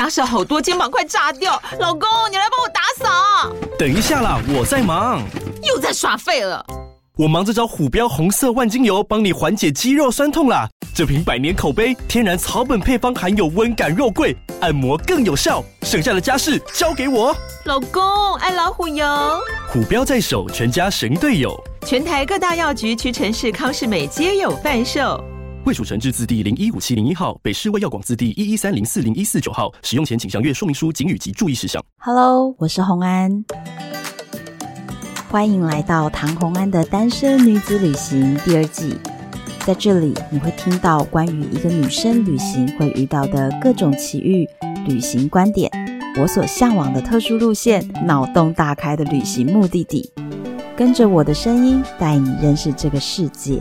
家事好多，肩膀快炸掉。老公，你来帮我打扫。 等一下啦，我在忙。 又在耍废了。 我忙着找虎标红色万金油，帮你缓解肌肉酸痛啦。这瓶100年口碑，天然草本配方，含有温感肉桂，按摩更有效。剩下的家事交给我。 老公，爱老虎油。 虎标在手，全家神队友。 全台各大药局、屈臣氏、康是美皆有贩售。 卫署成字字第015701号，北市卫药广字第113040149号。使用前请详阅说明书、警语及注意事项。 Hello， 我是洪安，欢迎来到唐洪安的单身女子旅行第2季。在这里，你会听到关于一个女生旅行会遇到的各种奇遇、旅行观点，我所向往的特殊路线，脑洞大开的旅行目的地。跟着我的声音，带你认识这个世界。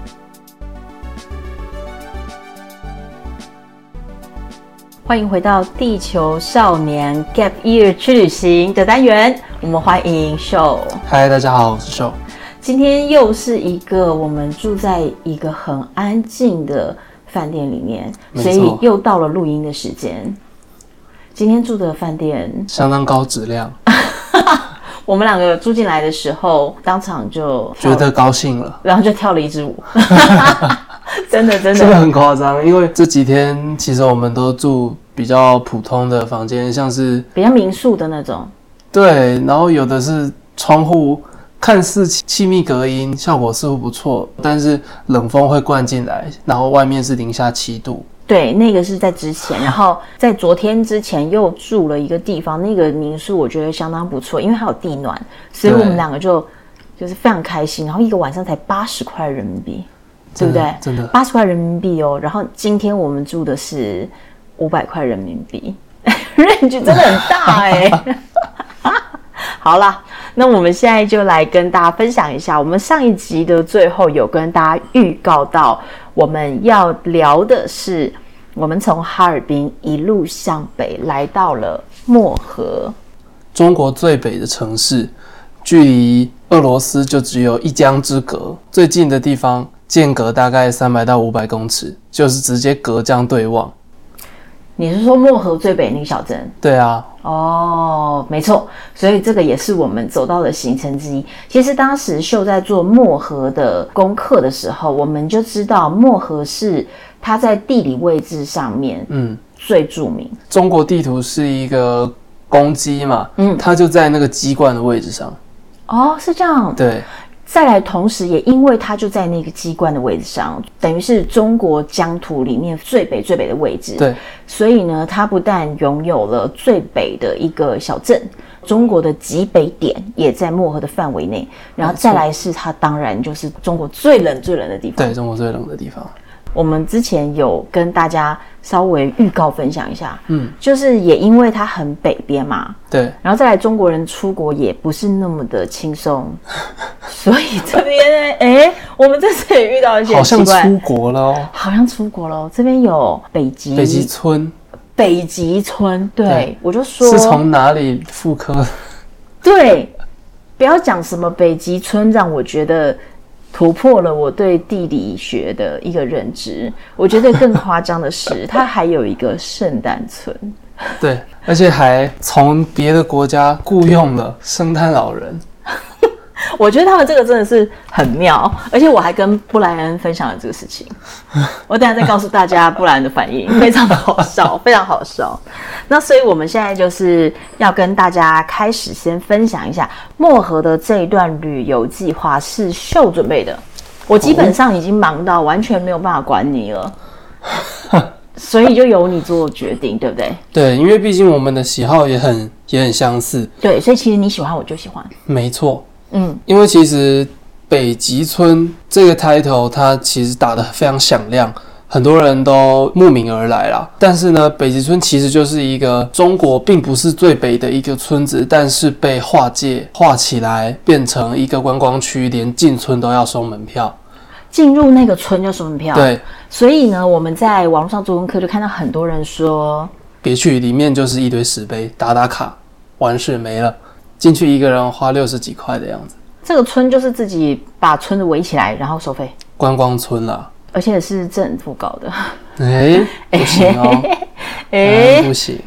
欢迎回到地球少年 Gap Year 去旅行的单元，我们欢迎秀。 嗨，大家好，我是秀。 今天又是一个我们住在一个很安静的饭店里面，所以又到了录音的时间。今天住的饭店相当高质量。 我们2个住进来的时候，当场就觉得高兴了， 然后就跳了一支舞。真的这个很夸张，因为这几天其实我们都住比较普通的房间，像是比较民宿的那种。对， 然后有的是窗户看似气密隔音，效果似乎不错，但是冷风会灌进来，然后外面是零下7度。 对，那个是在之前，然后在昨天之前又住了一个地方，那个民宿我觉得相当不错，因为它有地暖，所以我们2个就是非常开心，然后一个晚上才80块人民币，对不对？ 真的 80块人民币哦。然后今天我们住的是500块人民币，range 真的很大哎。好啦，那我们现在就来跟大家分享一下，我们上一集的最后有跟大家预告到，我们要聊的是我们从哈尔滨一路向北来到了漠河， 中国最北的城市，距离俄罗斯就只有一江之隔，最近的地方间隔大概300到500公尺，就是直接隔江对望。 你是说漠河最北那个小镇？ 对啊。 哦，没错，所以这个也是我们走到的行程之一。其实当时秀在做漠河的功课的时候，我们就知道漠河是它在地理位置上面最著名。 中国地图是一个公鸡嘛，它就在那个鸡冠的位置上。 哦，是这样。 对。 再来，同时也因为它就在那个鸡冠的位置上，等于是中国疆土里面最北的位置。 对， 所以呢，它不但拥有了最北的一个小镇，中国的极北点也在漠河的范围内。然后再来是它当然就是中国最冷的地方。 对，中国最冷的地方。 我们之前有跟大家稍微预告分享一下，就是也因为它很北边嘛， 对， 然后再来中国人出国也不是那么的轻松，所以这边呢，我们这次也遇到一些好像出国了哦， 这边有北极村，对，我就说是从哪里复刻？ 对，不要讲什么北极村，让我觉得突破了我对地理学的一个认知。我觉得更夸张的是，它还有一个圣诞村。 对，而且还从别的国家雇佣了圣诞老人。 我觉得他们这个真的是很妙，而且我还跟布莱恩分享了这个事情。我等一下再告诉大家布莱恩的反应，非常好笑，非常好笑。那所以我们现在就是要跟大家开始先分享一下漠河的这一段旅游计划是秀准备的，我基本上已经忙到完全没有办法管你了。所以就由你做决定，对不对？ 对，因为毕竟我们的喜好也很相似。 对，所以其实你喜欢我就喜欢。 没错。因为其实北极村这个 title 它其实打得非常响亮，很多人都慕名而来啦。但是呢，北极村其实就是一个中国并不是最北的一个村子，但是被划界划起来变成一个观光区，连进村都要收门票。 进入那个村就收门票。 对， 所以呢，我们在网络上做功课就看到很多人说， 别去，里面就是一堆石碑，打卡，完事没了。进去一个人花60几块的样子。 这个村就是自己把村子围起来，然后收费。 观光村啦， 而且是政府搞的。 不行哦。不行。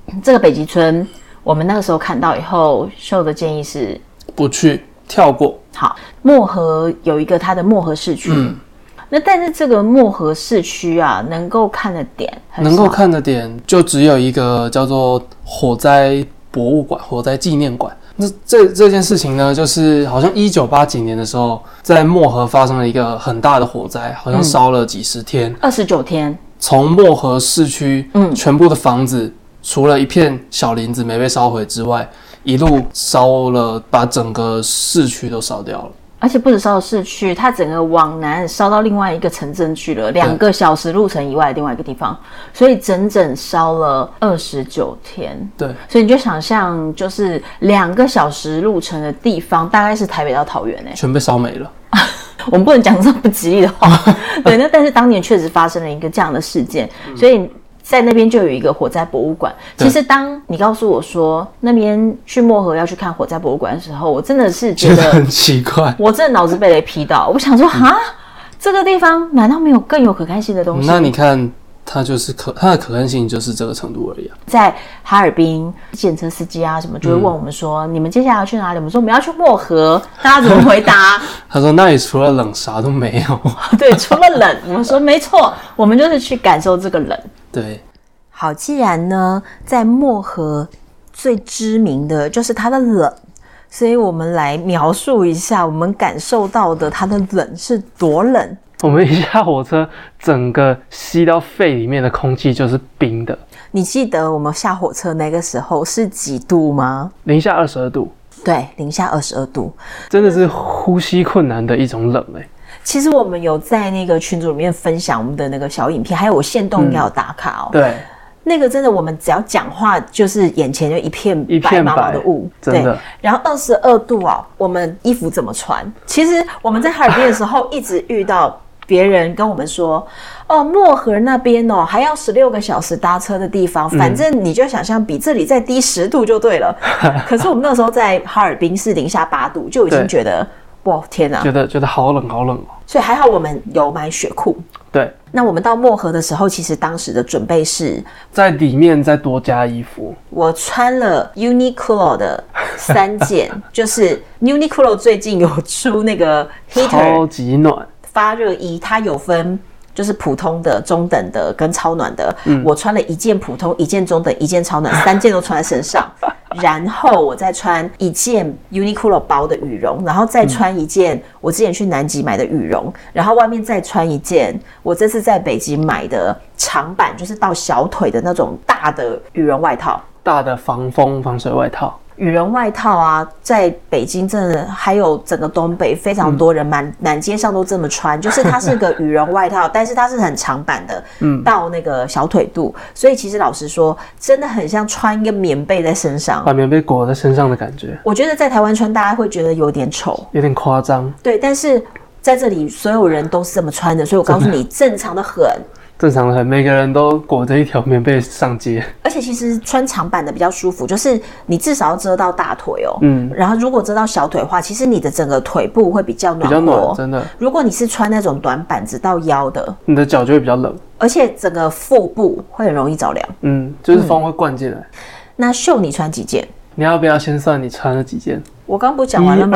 这个北极村，我们那个时候看到以后，秀的建议是不去，跳过。 好，漠河有一个它的漠河市区。那但是这个漠河市区啊，能够看的点很少， 能够看的点就只有一个叫做火灾博物馆、火灾纪念馆。那这件事情呢，就是好像1980几年的时候，在漠河发生了一个很大的火灾，好像烧了几十天 ，29天。 从漠河市区，全部的房子除了一片小林子没被烧毁之外，一路烧了，把整个市区都烧掉了。 而且不止烧到市区，它整个往南烧到另外一个城镇去了，2个小时路程以外的另外一个地方，所以整整烧了29天。 对， 所以你就想象，就是2个小时路程的地方，大概是台北到桃园全被烧没了。 我们不能讲这么不吉利的话，对。那但是当年确实发生了一个这样的事件，所以在那边就有一个火灾博物馆。其实当你告诉我说那边去漠河要去看火灾博物馆的时候，我真的是觉得很奇怪， 我真的脑子被雷劈到。我想说这个地方难道没有更有可看性的东西？ 那你看它就是它的可看性就是这个程度而已啊。 在哈尔滨，计程车司机啊什么就会问我们说，你们接下来要去哪里？我们说我们要去漠河，大家怎么回答？ 他说那里除了冷啥都没有。 对，除了冷。我们说没错，我们就是去感受这个冷。 对。 好，既然呢，在漠河最知名的就是它的冷，所以我们来描述一下我们感受到的它的冷是多冷。 我们一下火车，整个吸到肺里面的空气就是冰的。 你记得我们下火车那个时候是几度吗 ？-22度。 对，-22度， 真的是呼吸困难的一种冷其实我们有在那个群组里面分享我们的那个小影片，还有我限动应该有打卡对。 那个真的，我们只要讲话，就是眼前就一片白茫茫的雾， 真的。 然后22度啊，我们衣服怎么穿？其实我们在哈尔滨的时候，一直遇到别人跟我们说，漠河那边还要16个小时搭车的地方，反正你就想象比这里再低10度就对了。可是我们那时候在哈尔滨是-8度，就已经觉得哇天哪， 觉得好冷好冷哦。 所以还好我们有买雪裤。 对， 那我们到漠河的时候，其实当时的准备是在里面再多加衣服。 我穿了 Uniqlo 的3件，就是 Uniqlo 最近有出那个 heater 超级暖发热衣，它有分就是普通的、中等的跟超暖的。我穿了1件普通、1件中等、1件超暖，3件都穿在身上。然后我再穿1件 Uniqlo 薄的羽绒，然后再穿1件我之前去南极买的羽绒，然后外面再穿1件我这次在北极买的长版，就是到小腿的那种大的羽绒外套， 大的防风防水外套。 羽绒外套啊，在北京真的还有整个东北非常多人满街上都这么穿，就是它是个羽绒外套，但是它是很长版的，到那个小腿肚，所以其实老实说，真的很像穿一个棉被在身上， 把棉被裹在身上的感觉。 我觉得在台湾穿大家会觉得有点丑， 有点夸张。 对，但是在这里所有人都是这么穿的，所以我告诉你，正常的很。 正常的很，每个人都裹着一条棉被上街。 而且其实穿长版的比较舒服，就是你至少要遮到大腿哦。然后如果遮到小腿的话，其实你的整个腿部会比较暖和。 比较暖，真的。 如果你是穿那种短版直到腰的， 你的脚就会比较冷， 而且整个腹部会很容易着凉。 就是风会灌进来。 那秀你穿几件？ 你要不要先算你穿了几件？ 我刚不讲完了吗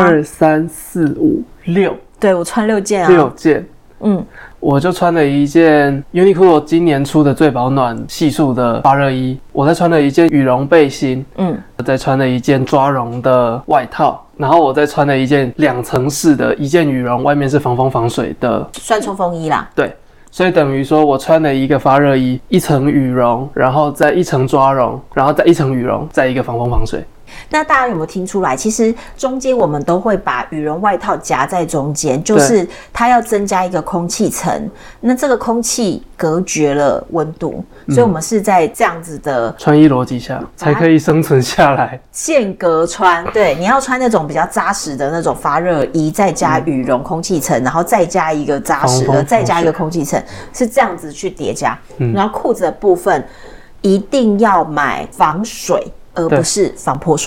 ？1、2、3、4、5、6。 对，我穿6件啊。 6件。我就穿了一件 Uniqlo 今年出的最保暖系数的发热衣，我再穿了一件羽绒背心，再穿了一件抓绒的外套，然后我再穿了一件2层式的1件羽绒，外面是防风防水的， 算冲锋衣啦。 对，所以等于说我穿了一个发热衣，1层羽绒，然后再1层抓绒，然后再1层羽绒，再一个防风防水。 那大家有没有听出来？其实中间我们都会把羽绒外套夹在中间，就是它要增加一个空气层，那这个空气隔绝了温度，所以我们是在这样子的穿衣逻辑下才可以生存下来。 间隔穿，对，你要穿那种比较扎实的那种发热衣，再加羽绒空气层，然后再加一个扎实的，再加一个空气层，是这样子去叠加。然后裤子的部分一定要买防水，而不是防泼水。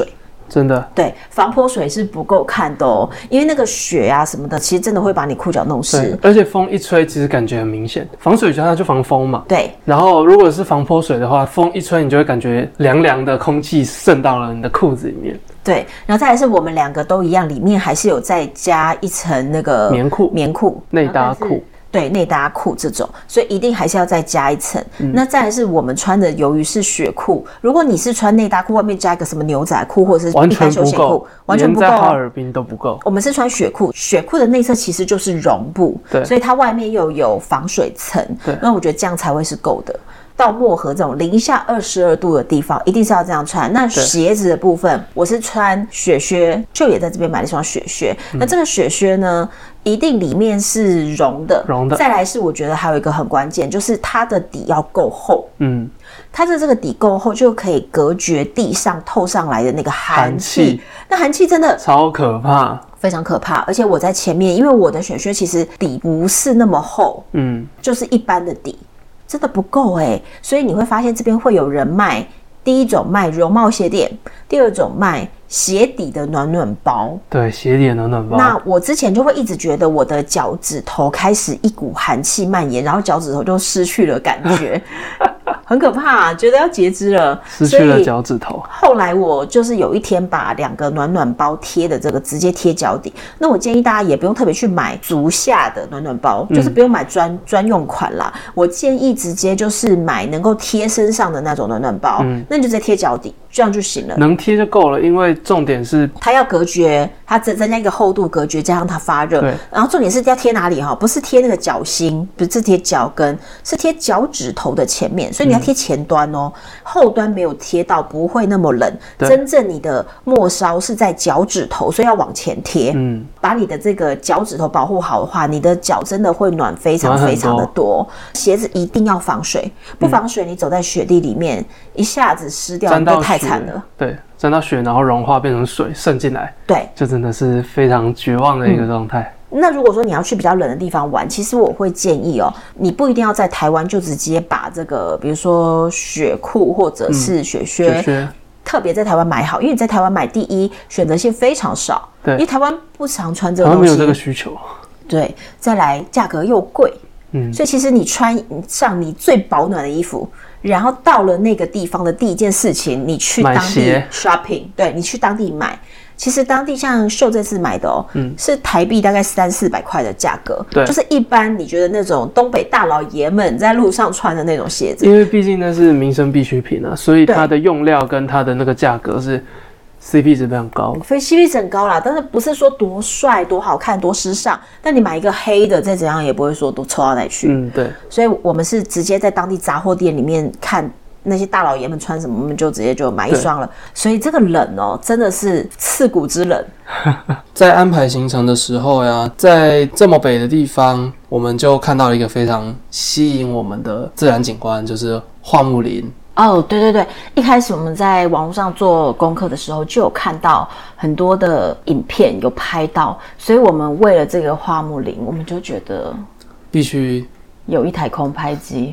真的。 对，防泼水是不够看的哦，因为那个雪啊什么的，其实真的会把你裤脚弄湿。 而且风一吹，其实感觉很明显。防水它就防风嘛。 对。 然后如果是防泼水的话，风一吹，你就会感觉凉凉的空气渗到了你的裤子里面。 对，然后再来是我们2个都一样，里面还是有再加一层那个棉裤、 内搭裤。 对，内搭裤这种，所以一定还是要再加一层。那再来是我们穿的，由于是雪裤，如果你是穿内搭裤，外面加一个什么牛仔裤或者是一般休闲裤，完全不够， 连在哈尔滨都不够。 我们是穿雪裤，雪裤的内侧其实就是绒布， 对， 所以它外面又有防水层，那我觉得这样才会是够的。到漠河这种零下22度的地方，一定是要这样穿。那鞋子的部分，我是穿雪靴，就也在这边买了一双雪靴。那这个雪靴呢，一定里面是绒的。再来是我觉得还有一个很关键，就是它的底要够厚。它的这个底够厚，就可以隔绝地上透上来的那个寒气。那寒气真的超可怕。 非常可怕，而且我在前面，因为我的雪靴其实底不是那么厚，就是一般的底。真的不够所以你会发现这边会有人卖，第一种卖绒帽鞋垫，第二种卖鞋底的暖暖包。 对，鞋底的暖暖包。 那我之前就会一直觉得我的脚趾头开始一股寒气蔓延，然后脚趾头就失去了感觉。很可怕，觉得要截肢了， 失去了脚趾头。 后来我就是有一天把2个暖暖包贴的这个直接贴脚底。那我建议大家也不用特别去买足下的暖暖包，就是不用买专用款啦。我建议直接就是买能够贴身上的那种暖暖包，那你就直接贴脚底，这样就行了。 能贴就够了，因为重点是它要隔绝，它增加一个厚度隔绝，加上它发热。然后重点是要贴哪里哈？不是贴那个脚心，不是贴脚跟，是贴脚趾头的前面，所以你要贴前端哦，后端没有贴到，不会那么冷。真正你的末梢是在脚趾头，所以要往前贴。把你的这个脚趾头保护好的话，你的脚真的会暖非常非常的多。鞋子一定要防水，不防水你走在雪地里面，一下子湿掉，那太惨了。 对，沾到雪然后融化变成水渗进来， 对， 就真的是非常绝望的一个状态。 那如果说你要去比较冷的地方玩，其实我会建议你不一定要在台湾就直接把这个，比如说雪裤或者是雪靴，特别在台湾买好，因为你在台湾买，第一选择性非常少，对，因为台湾不常穿这个东西， 台湾没有这个需求， 对，再来价格又贵，所以其实你穿上你最保暖的衣服，然后到了那个地方的第一件事情，你去当地 shopping， 对，你去当地买。其实当地像秀这次买的是台币大概300-400块的价格，对，就是一般你觉得那种东北大老爷们在路上穿的那种鞋子， 因为毕竟那是民生必需品啊，所以它的用料跟它的那个价格是 CP 值非常高， 所以 CP 值很高啦，但是不是说多帅、多好看、多时尚，但你买一个黑的，再怎样也不会说多臭到哪里去， 对， 所以我们是直接在当地杂货店里面看。那些大老爷们穿什么，我们就直接就买一双了。所以这个冷真的是刺骨之冷。 在安排行程的时候呀，在这么北的地方，我们就看到了一个非常吸引我们的自然景观，就是花木林。 对对对，一开始我们在网络上做功课的时候，就有看到很多的影片有拍到，所以我们为了这个花木林，我们就觉得必须有一台空拍机。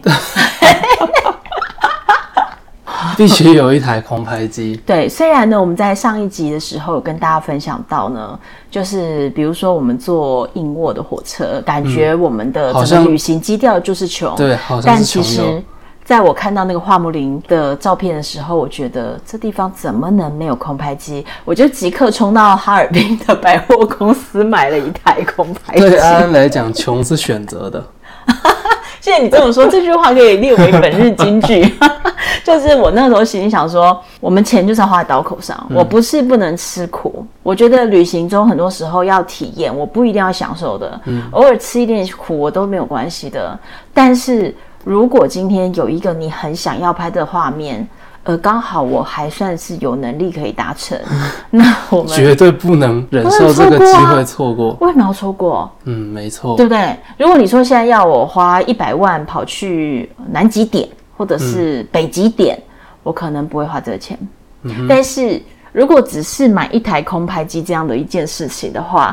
必须有一台空拍机。 对，虽然呢，我们在上一集的时候有跟大家分享到呢，就是比如说我们坐硬卧的火车，感觉我们的整个旅行基调就是穷， 对，好像是穷游。 但其实，在我看到那个花木林的照片的时候，我觉得这地方怎么能没有空拍机？我就即刻冲到哈尔滨的百货公司买了一台空拍机。 对安安来讲，穷是选择的。 谢谢你这么说，这句话可以列为本日金句。就是我那时候心里想说，我们钱就是要花在刀口上，我不是不能吃苦。我觉得旅行中很多时候要体验，我不一定要享受的，偶尔吃一点苦我都没有关系的。但是如果今天有一个你很想要拍的画面，刚好我还算是有能力可以达成，那我们绝对不能忍受这个机会错过。 为什么要错过？ 没错， 对不对？如果你说现在要我花100万跑去南极点或者是北极点，我可能不会花这个钱。但是如果只是买一台空拍机这样的一件事情的话，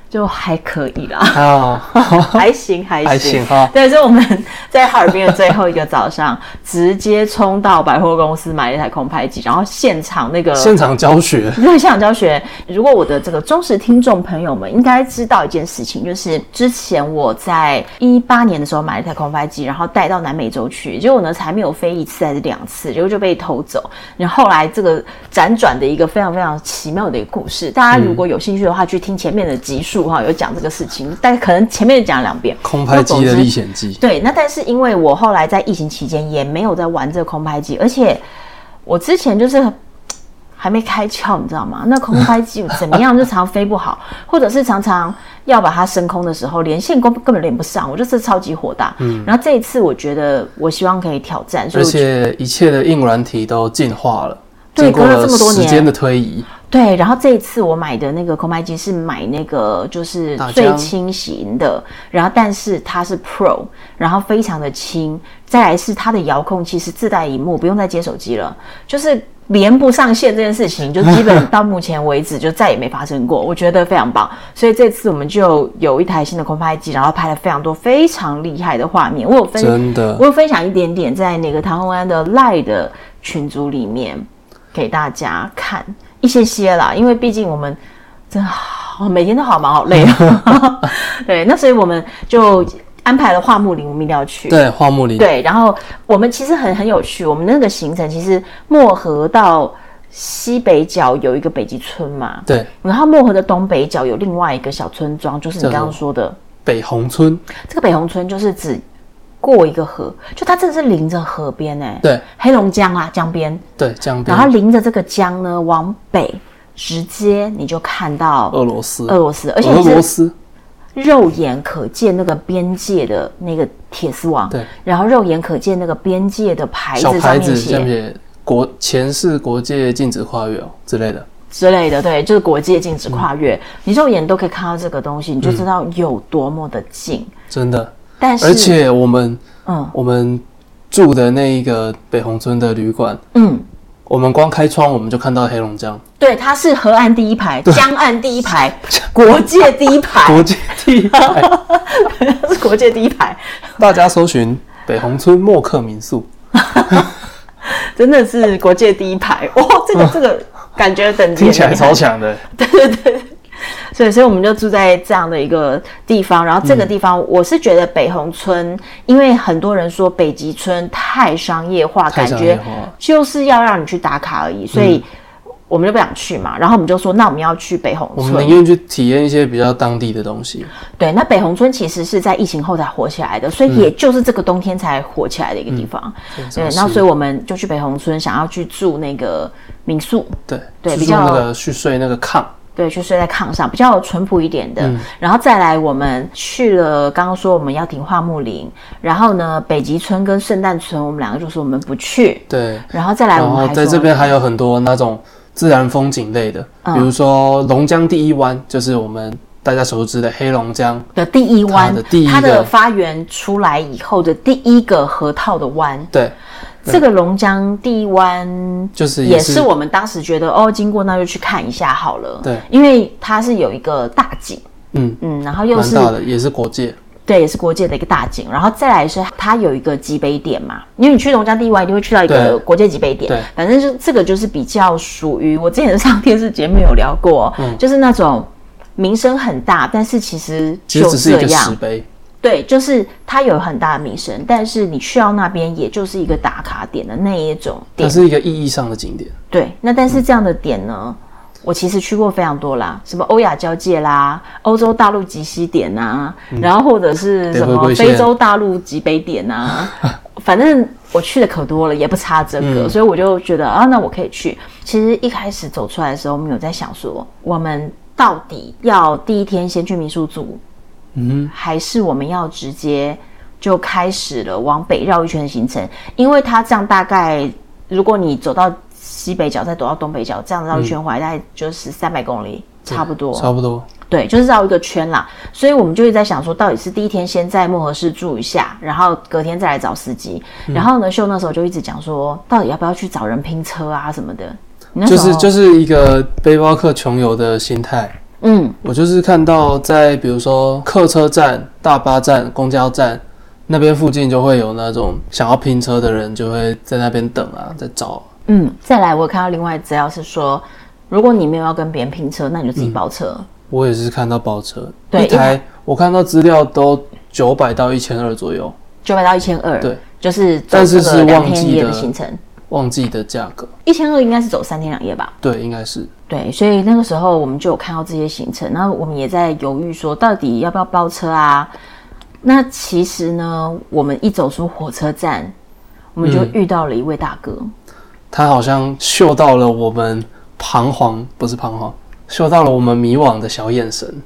就还可以啦，还行哈。 对，所以我们在哈尔滨的最后一个早上，直接冲到百货公司买了一台空拍机，然后现场教学。 对，现场教学。如果我的这个忠实听众朋友们应该知道一件事情，就是之前我在18年的时候买了一台空拍机，然后带到南美洲去，结果呢才没有飞1次还是2次，结果就被偷走。然后后来这个辗转的一个非常非常奇妙的一个故事，大家如果有兴趣的话，去听前面的集数有讲这个事情，但可能前面讲2遍空拍机的历险记。 对，那但是因为我后来在疫情期间也没有在玩这个空拍机，而且我之前就是还没开窍，你知道吗？那空拍机怎么样就常飞不好，或者是常常要把它升空的时候，连线根本连不上，我就是超级火大。然后这一次我觉得我希望可以挑战， 而且一切的硬软体都进化了， 对， 经过了这么多年时间的推移。 对，然后这一次我买的那个空拍机是买那个就是最轻型的，然后但是它是 Pro， 然后非常的轻，再来是它的遥控器是自带萤幕，不用再接手机了，就是连不上线这件事情，就基本到目前为止就再也没发生过，我觉得非常棒。所以这次我们就有一台新的空拍机，然后拍了非常多非常厉害的画面。我有分享一点点在那个唐红安的 LINE 的群组里面给大家看。一些啦，因为毕竟我们真的每天都好忙好累对，那所以我们就安排了花木林，我们一定要去。 对，花木林。 对，然后我们其实很有趣，我们那个行程其实漠河到西北角有一个北极村嘛， 对， 然后漠河的东北角有另外一个小村庄，就是你刚刚说的北红村。这个北红村就是指过一个河，就它真的是临着河边对， 黑龙江啊，江边， 对，江边， 然后临着这个江呢，往北直接你就看到俄罗斯， 而且是肉眼可见那个边界的那个铁丝网， 对，然后肉眼可见那个边界的牌子， 小牌子上面写前是国界禁止跨越之类的，对，就是国界禁止跨越，你肉眼都可以看到这个东西，你就知道有多么的近， 真的。 但是而且我们住的那一个北红村的旅馆，我们光开窗我们就看到黑龙江。 对，它是河岸第一排，江岸第一排，国界第一排， 国界第一排， 它是国界第一排。大家搜寻北红村默克民宿， 真的是国界第一排哇！这个感觉等级听起来超强的， 对。所以我们就住在这样的一个地方，然后这个地方我是觉得北红村，因为很多人说北极村太商业化，感觉就是要让你去打卡而已，所以我们就不想去嘛。然后我们就说，那我们要去北红村， 我们宁愿去体验一些比较当地的东西。对， 那北红村其实是在疫情后才火起来的，所以也就是这个冬天才火起来的一个地方。对，然后所以我们就去北红村，想要去住那个民宿，对，比较那个去睡那个炕。 对，去睡在炕上，比较淳朴一点的。然后再来，我们去了，刚刚说我们要停花木林，然后呢，北极村跟圣诞村，我们2个就说我们不去。 对， 然后再来，我们还在这边还有很多那种自然风景类的，比如说龙江第一湾，就是我们大家熟知的黑龙江的第一湾，它的发源出来以后的第一个河套的湾。 对。 这个龙江第一湾就是也是我们当时觉得经过那就去看一下好了。 对， 因为它是有一个大景，然后又是蛮大的，也是国界， 对，也是国界的一个大景。然后再来是它有一个集北点嘛，因为你去龙江第一湾一定会去到一个国界集北点。对，反正就这个就是比较属于我之前上电视节目有聊过，就是那种名声很大，但是其实就只是一个石碑。 对，就是它有很大的名声，但是你去到那边也就是一个打卡点的那一种点， 它是一个意义上的景点。 对，那但是这样的点呢，我其实去过非常多啦，什么欧亚交界啦、欧洲大陆极西点啊，然后或者是什么非洲大陆极北点啊，反正我去的可多了，也不差这个，所以我就觉得那我可以去。其实一开始走出来的时候，我们有在想说，我们到底要第一天先去民宿住，还是我们要直接就开始了往北绕一圈的行程？因为它这样大概，如果你走到西北角再走到东北角，这样绕一圈回来大概就是300公里，差不多。对，就是绕一个圈啦。所以我们就一直在想说，到底是第一天先在漠河市住一下，然后隔天再来找司机。然后呢，秀那时候就一直讲说，到底要不要去找人拼车啊什么的。 就是一个背包客穷游的心态。 我就是看到在比如说客车站、大巴站、公交站那边附近就会有那种想要拼车的人就会在那边等啊，在找。 再来我有看到另外资料是说，如果你没有要跟别人拼车，那你就自己包车。 我也是看到包车， 对， 一台我看到资料都900到1200左右 ，900到1200， 对， 就是但是是 2 旺季的行程， 旺季的价格 ，1200应该是走3天2夜吧？ 对，应该是。 对，所以那个时候我们就有看到这些行程，然后我们也在犹豫说，到底要不要包车啊？那其实呢，我们一走出火车站，我们就遇到了一位大哥， 他好像嗅到了我们不是彷徨，嗅到了我们迷惘的小眼神。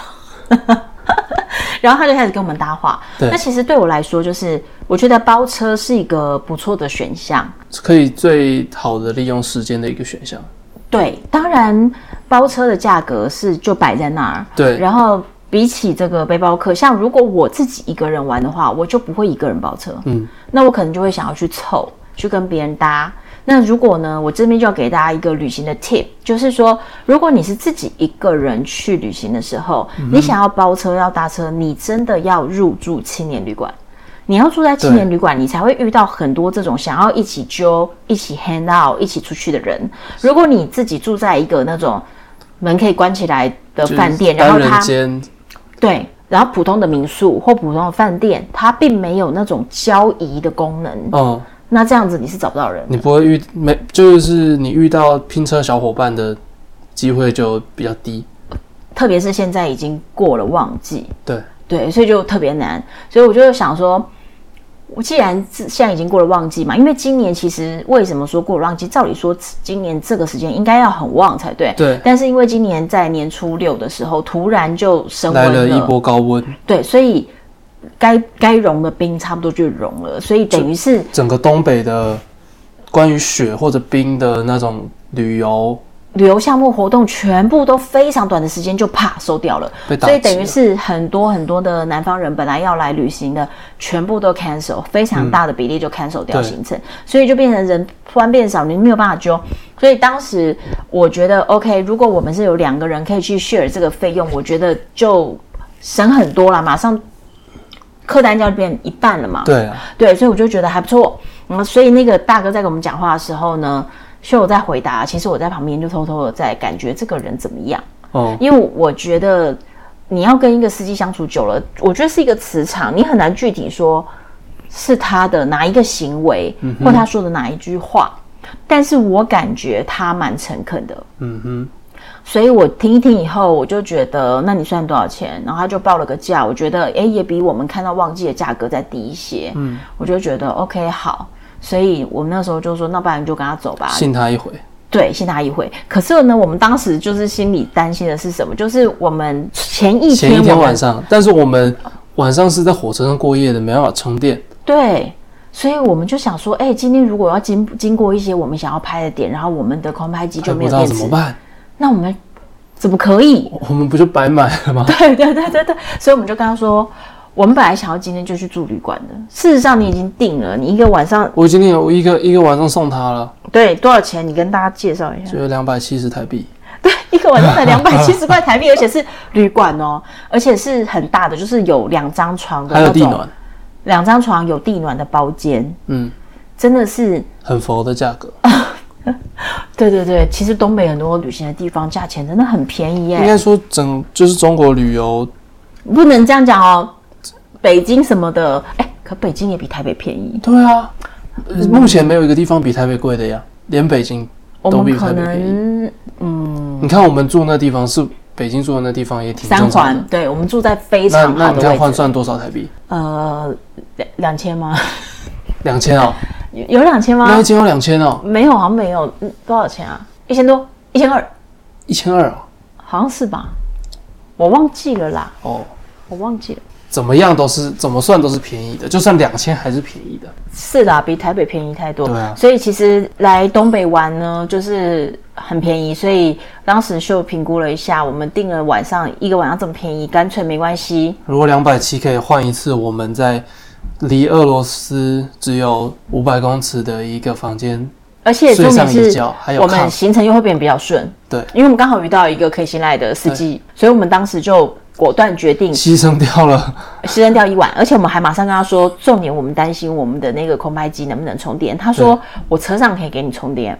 然后他就开始跟我们搭话。那其实对我来说，就是我觉得包车是一个不错的选项， 可以最好的利用时间的一个选项。 对，当然包车的价格就摆在那儿。 对， 然后比起这个背包客，像如果我自己一个人玩的话，我就不会一个人包车。那我可能就会想要去凑，去跟别人搭。那如果呢，我这边就要给大家一个旅行的 tip， 就是说，如果你是自己一个人去旅行的时候，你想要包车要搭车，你真的要入住青年旅馆。你要住在青年旅馆，你才会遇到很多这种想要一起揪、一起 hang out、一起出去的人。如果你自己住在一个那种门可以关起来的饭店，然后对，然后普通的民宿或普通的饭店，它并没有那种交易的功能。那这样子你是找不到人的， 你不会就是你遇到拼车小伙伴的机会就比较低， 特别是现在已经过了旺季。对，所以就特别难。所以我就想说，我既然现在已经过了旺季嘛，因为今年其实为什么说过了旺季？照理说今年这个时间应该要很旺才对。 对。 但是因为今年在年初6的时候，突然就升温来了一波高温。 对，所以该融的冰差不多就融了，所以等于是整个东北的关于雪或者冰的那种旅游项目活动全部都非常短的时间就收掉了，所以等于是很多很多的南方人本来要来旅行的全部都 cancel， 非常大的比例就 cancel 掉行程，所以就变成人突然变少，你没有办法揪。所以当时我觉得 OK， 如果我们是有2个人可以去 share 这个费用，我觉得就省很多啦，马上客单价就变一半了嘛。对，所以我就觉得还不错。所以那个大哥在跟我们讲话的时候呢，所以我在回答，其实我在旁边就偷偷的在感觉这个人怎么样。因为我觉得你要跟一个司机相处久了，我觉得是一个磁场，你很难具体说是他的哪一个行为，或他说的哪一句话，但是我感觉他蛮诚恳的。所以我听一听以后，我就觉得那你算多少钱？然后他就报了个价，我觉得也比我们看到旺季的价格再低一些。我就觉得 OK 好，所以我们那时候就说，那不然你就跟他走吧， 信他一回。 对，信他一回。可是呢，我们当时就是心里担心的是什么？就是我们前一天晚上，但是我们晚上是在火车上过夜的，没办法充电。 对，所以我们就想说，今天如果要经过一些我们想要拍的点，然后我们的空拍机就没有电池， 不知道怎么办？ 那我们怎么可以？ 我们不就白买了吗？ 对，所以我们就跟他说，我们本来想要今天就去住旅馆的，事实上你已经订了，你一个晚上， 我已经订了，我一个晚上送他了。 对，多少钱？你跟大家介绍一下。 就270台币。 对，一个晚上才270块台币，而且是旅馆哦，而且是很大的，就是有2张床的那种， 还有地暖 ，2张床有地暖的包间。真的是很佛的价格。 对，其实东北很多旅行的地方价钱真的很便宜耶。 应该说就是中国旅游不能这样讲哦，北京什么的，可北京也比台北便宜。 对啊，目前没有一个地方比台北贵的呀，连北京都比台北便宜。你看我们住那地方是北京住的那地方也挺正常的。 3环，对，我们住在非常好的位置。 那你看换算多少台币 ？2000吗 ？2000哦。 有2000吗？ 那一间有2000哦？ 没有，好像没有。多少钱啊？1000多，1200。 1200哦？ 好像是吧？我忘记了啦。我忘记了。 怎么算都是便宜的，就算2000还是便宜的。 是啦，比台北便宜太多。 对啊。 所以其实来东北玩呢，就是很便宜。所以当时就评估了一下，我们订了一个晚上这么便宜，干脆没关系。 如果270可以换一次，我们在离俄罗斯只有500公尺的一个房间而且重点睡上一是觉还有我们炕行程又会变得比较顺， 对， 因为我们刚好遇到一个可以信赖的司机，所以我们当时就果断决定牺牲掉了， 牺牲掉一晚，而且我们还马上跟他说，重点我们担心我们的那个空拍机能不能充电，他说我车上可以给你充电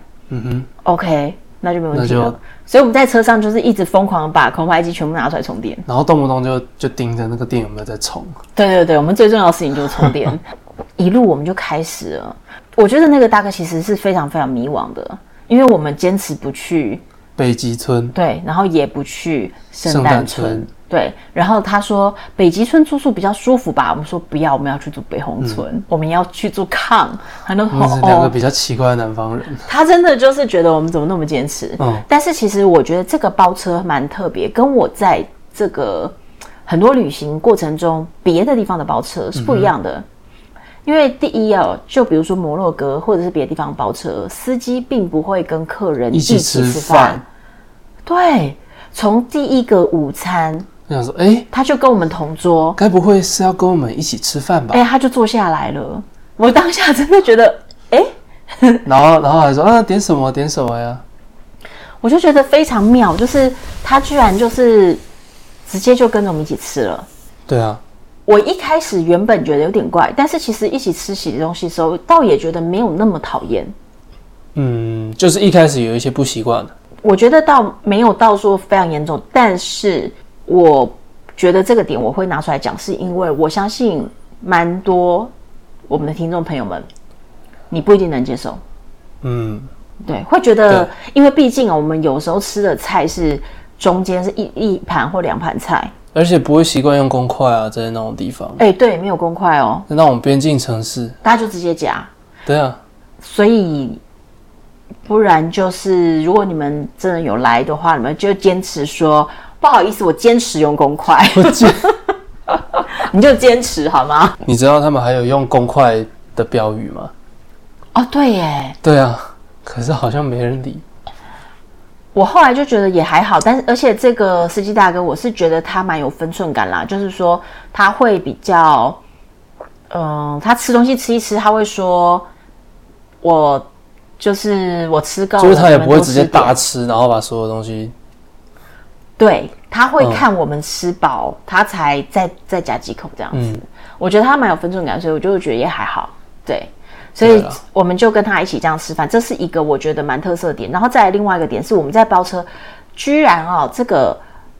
，OK， 那就没问题了。所以我们在车上就是一直疯狂把空拍机全部拿出来充电， 然后动不动就盯着那个电有没有在充。 对，我们最重要的事情就是充电。一路我们就开始了，我觉得那个大哥其实是非常非常迷惘的，因为我们坚持不去北极村， 对，然后也不去圣诞村，对，然后他说北极村住宿比较舒服吧，我们说不要，我们要去住北红村，我们要去住炕。他都是两个比较奇怪的南方人， 他真的就是觉得我们怎么那么坚持，但是其实我觉得这个包车蛮特别，跟我在这个很多旅行过程中别的地方的包车是不一样的。因为第一就比如说摩洛哥或者是别的地方包车，司机并不会跟客人一起吃饭。对，从第一个午餐， 我想说， 他就跟我们同桌， 该不会是要跟我们一起吃饭吧？ 他就坐下来了。我当下真的觉得， 然后还说点什么呀？ 我就觉得非常妙，就是他居然就是直接就跟着我们一起吃了。 对啊。 我一开始原本觉得有点怪，但是其实一起吃起东西的时候，倒也觉得没有那么讨厌。 就是一开始有一些不习惯的。 我觉得倒没有到说非常严重，但是我觉得这个点我会拿出来讲，是因为我相信蛮多我们的听众朋友们，你不一定能接受。对，会觉得，因为毕竟我们有时候吃的菜是中间是一盘或两盘菜。 而且不会习惯用公筷啊，在那种地方。 对，没有公筷哦。 在那种边境城市， 大家就直接夹。 对啊。 所以，不然就是如果你们真的有来的话，你们就坚持说不好意思，我坚持用公筷。你就坚持好吗？ 你知道他们还有用公筷的标语吗？ 对耶。 对啊，可是好像没人理。 我后来就觉得也还好，但是而且这个司机大哥，我是觉得他蛮有分寸感啦，就是说他会比较，他吃东西吃一吃，他会说，我吃够了， 就是他也不会直接大吃，然后把所有东西， 对，他会看我们吃饱，他才再夹几口这样子。我觉得他蛮有分寸感，所以我就觉得也还好，对。所以我们就跟他一起这样吃饭，这是一个我觉得蛮特色的点。然后再来另外一个点是，我们在包车，居然这个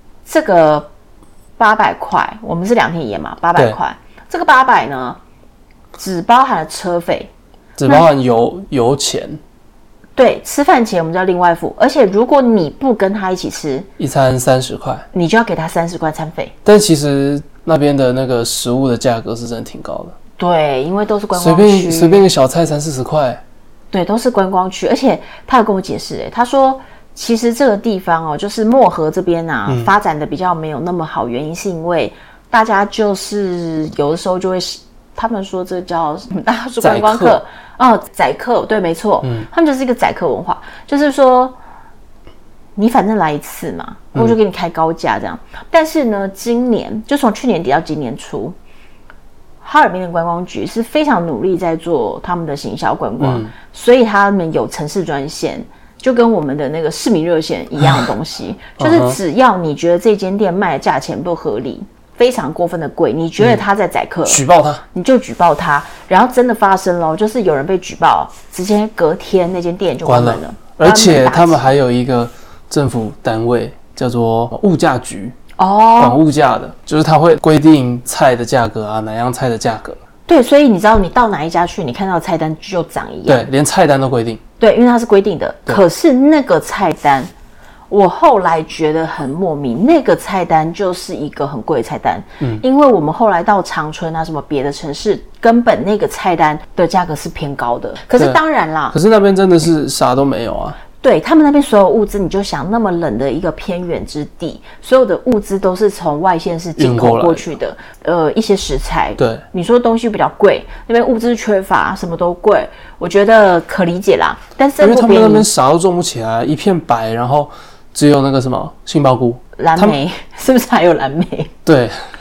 800块，我们是2天1夜嘛，800块，这个800呢，只包含了车费， 只包含油钱。 对，吃饭钱我们就要另外付，而且如果你不跟他一起吃， 一餐30块， 你就要给他30块餐费。 但其实那边的那个食物的价格是真的挺高的。 对，因为都是观光区， 随便一个小菜30-40块。 对，都是观光区，而且他有跟我解释，他说其实这个地方就是漠河这边发展的比较没有那么好，原因是因为大家就是有的时候就会，他们说这叫大家说观光客宰客，对，没错，他们就是一个宰客文化，就是说你反正来一次嘛，我就给你开高价这样。但是呢，今年就从去年底到今年初，哈尔滨的观光局是非常努力在做他们的行销观光，所以他们有城市专线，就跟我们的那个市民热线一样的东西，就是只要你觉得这间店卖的价钱不合理，非常过分的贵，你觉得他在宰客， 举报他， 你就举报他，然后真的发生了，就是有人被举报，直接隔天那间店就关门了。 而且他们还有一个政府单位叫做物价局。管物价的，就是他会规定菜的价格啊，哪样菜的价格。 对，所以你知道你到哪一家去，你看到的菜单就长一样。 对，连菜单都规定。 对，因为它是规定的。可是那个菜单，我后来觉得很莫名，那个菜单就是一个很贵的菜单。因为我们后来到长春啊，什么别的城市，根本那个菜单的价格是偏高的。可是当然啦， 可是那边真的是啥都没有啊。 对，他们那边所有物资，你就想那么冷的一个偏远之地，所有的物资都是从外县市进口过去的。一些食材， 对， 你说东西比较贵，那边物资缺乏，什么都贵，我觉得可理解啦。但是因为他们那边啥都种不起来，一片白，然后只有那个什么杏鲍菇、 蓝莓，是不是还有蓝莓？ 对，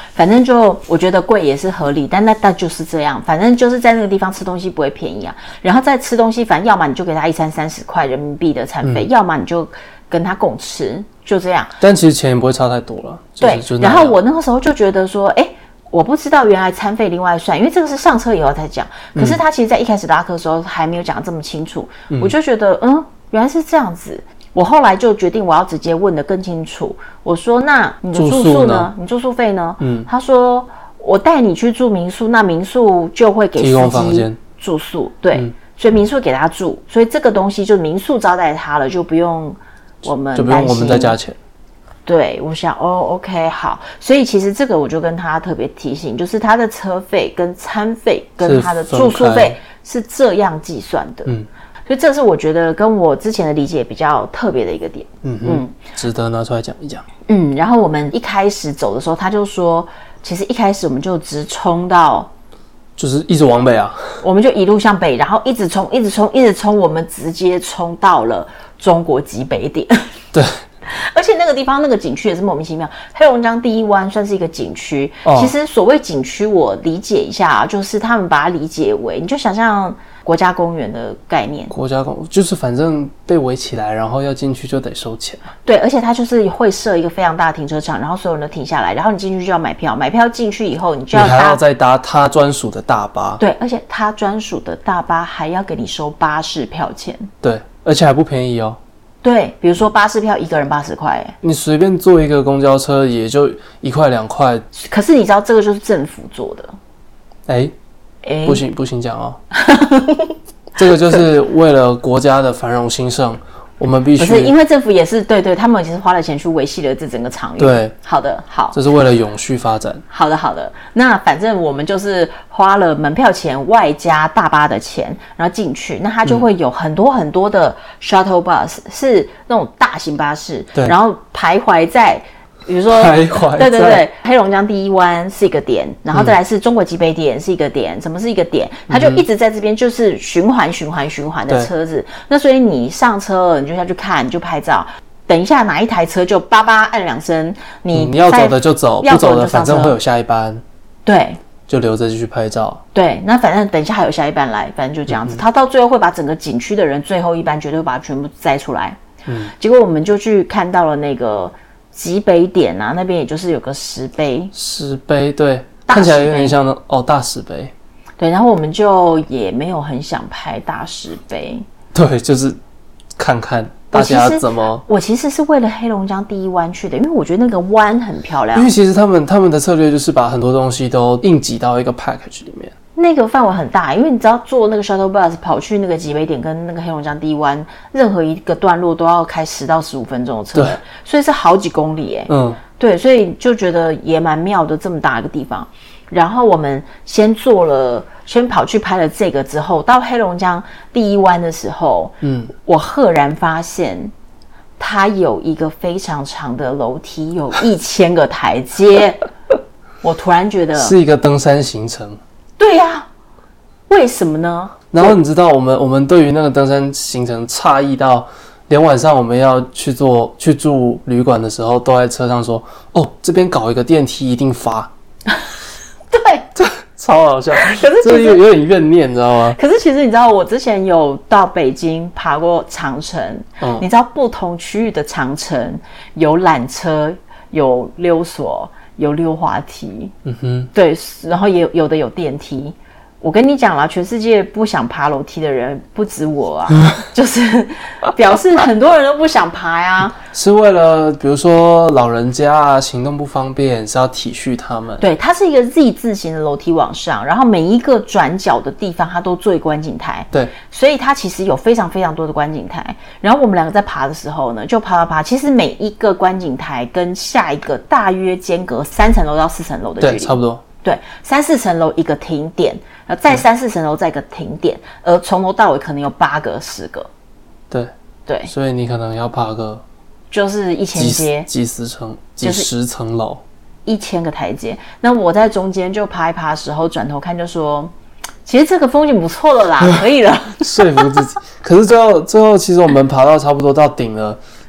反正就我觉得贵也是合理，但那就是这样，反正就是在那个地方吃东西不会便宜啊。然后再吃东西，反正要么你就给他一餐30块人民币的餐费，要么你就跟他共吃，就这样。 但其实钱也不会差太多了。 对，然后我那个时候就觉得说，我不知道原来餐费另外算，因为这个是上车以后才讲。可是他其实在一开始拉客的时候还没有讲这么清楚，我就觉得原来是这样子。我后来就决定我要直接问得更清楚。我说：“那你的住宿呢？你住宿费呢？”他说：“我带你去住民宿，那民宿就会给司机住宿，对，所以民宿给他住，所以这个东西就民宿招待他了，就不用我们再加钱。” 对，我想OK 好，所以其实这个我就跟他特别提醒，就是他的车费跟餐费跟他的住宿费是这样计算的。所以这是我觉得跟我之前的理解比较特别的一个点， 值得拿出来讲一讲。 然后我们一开始走的时候，他就说，其实一开始我们就直冲到， 就是一直往北啊， 我们就一路向北，然后一直冲，我们直接冲到了中国极北点。 对。 而且那个地方那个景区也是莫名其妙，黑龙江第一湾算是一个景区。其实所谓景区，我理解一下就是他们把它理解为，你就想象国家公园的概念。 国家公园就是反正被围起来，然后要进去就得收钱。 对，而且它就是会设一个非常大的停车场，然后所有人都停下来，然后你进去就要买票，买票进去以后你就要你还要再搭他专属的大巴。 对，而且他专属的大巴还要给你收巴士票钱。 对，而且还不便宜哦。 对，比如说巴士票一个人80块， 你随便坐一个公交车也就1块2块。 可是你知道这个就是政府做的， 不行讲哦，这个就是为了国家的繁荣兴盛，我们必须。 不是因为政府也是对，他们其实花了钱去维系了这整个场域。 对， 好的，好， 这是为了永续发展。 好的，那反正我们就是花了门票钱外加大巴的钱，然后进去，那它就会有很多很多的 shuttle bus，是那种大型巴士，然后徘徊在。比如说，对，黑龙江第一湾是一个点，然后再来是中国极北点是一个点，什么是一个点？它就一直在这边，就是循环的车子。那所以你上车了，你就下去看，你就拍照。等一下哪一台车就叭叭按2声，你要走的就走，不走的反正会有下一班。 对， 就留着继续拍照。 对，那反正等一下还有下一班来，反正就这样子。他到最后会把整个景区的人最后一班绝对会把它全部摘出来。结果我们就去看到了那个。极北点啊，那边也就是有个石碑， 对，看起来有点像大石碑。 对，然后我们就也没有很想拍大石碑， 对，就是看看大家怎么。 我其实是为了黑龙江第一湾去的，因为我觉得那个湾很漂亮。 因为其实他们的策略就是把很多东西都硬挤到一个 package 里面。 那个范围很大，因为你只要坐那个 shuttle bus 跑去那个极北点跟那个黑龙江第一湾，任何一个段落都要开10到15分钟的车，所以是好几公里耶。对，所以就觉得也蛮妙的，这么大一个地方。然后我们先跑去拍了这个之后，到黑龙江第一湾的时候，我赫然发现它有一个非常长的楼梯，有1000个台阶。我突然觉得是一个登山行程。 对呀，为什么呢？ 然后你知道我们对于那个登山行程诧异到，连晚上我们要去住旅馆的时候，都在车上说：“这边搞一个电梯一定发。” 对， 这超好笑。 可是这有点怨念，你知道吗？ 可是其实你知道，我之前有到北京爬过长城，你知道不同区域的长城有缆车，有溜索。有溜滑梯，对，然后也有的有电梯。我跟你讲啦，全世界不想爬楼梯的人不止我啊，就是表示很多人都不想爬呀。 是为了比如说老人家啊，行动不方便，是要体恤他们。 对，它是一个 Z 字形的楼梯往上，然后每一个转角的地方它都做一个观景台。 对， 所以它其实有非常非常多的观景台。然后我们两个在爬的时候呢，就爬，其实每一个观景台跟下一个大约间隔3层楼到4层楼的距离， 对，差不多。 对，3、4层楼一个停点，然后再3、4层楼再一个停点，而从头到尾可能有8个、10个。对， 所以你可能要爬个就是1000阶， 几十层楼 ，1000个台阶。那我在中间就爬一爬的时候，转头看就说，其实这个风景不错了啦，可以了， 说服自己。可是最后，其实我们爬到差不多到顶了，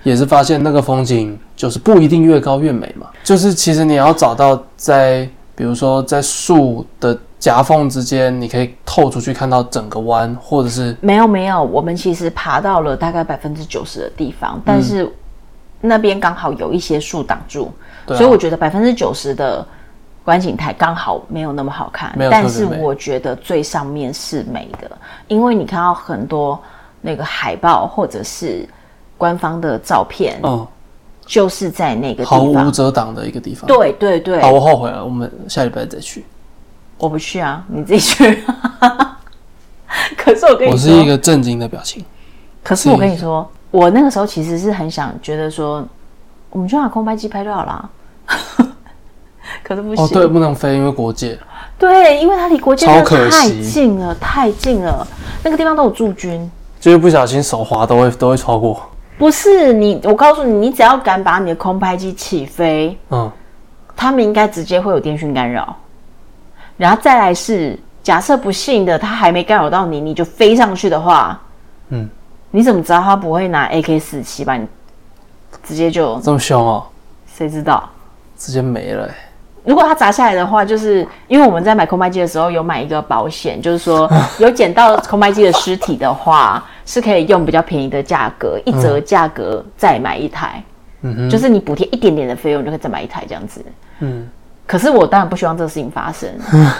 也是发现那个风景就是不一定越高越美嘛，就是其实你要找到比如说在树的夹缝之间，你可以透出去看到整个湾，或者是没有，我们其实爬到了大概90%的地方，但是那边刚好有一些树挡住，所以我觉得90%的观景台刚好没有那么好看，但是我觉得最上面是美的，因为你看到很多那个海报或者是官方的照片，就是在那个地方毫无遮挡的一个地方。 对对对。 好，我后悔了，我们下礼拜再去。 我不去啊，你自己去。可是我跟你说， 我是一个震惊的表情。 可是我跟你说，我那个时候其实是很想觉得说，我们就拿空拍机拍就好了。可是不行。 对，不能飞，因为国界。 对，因为它离国界真的太近了，太近了。那个地方都有驻军， 就是不小心手滑都会超过。 不是你，我告诉你，你只要敢把你的空拍机起飞，他们应该直接会有电讯干扰。然后再来是，假设不幸的他还没干扰到你，你就飞上去的话，你怎么知道他不会拿 AK-47把你直接就这么凶哦？ 谁知道？ 直接没了如果他砸下来的话，就是因为我们在买空拍机的时候有买一个保险，就是说有捡到空拍机的尸体的话，是可以用比较便宜的价格，一折价格再买一台，就是你补贴一点点的费用，你就可以再买一台这样子。可是我当然不希望这个事情发生。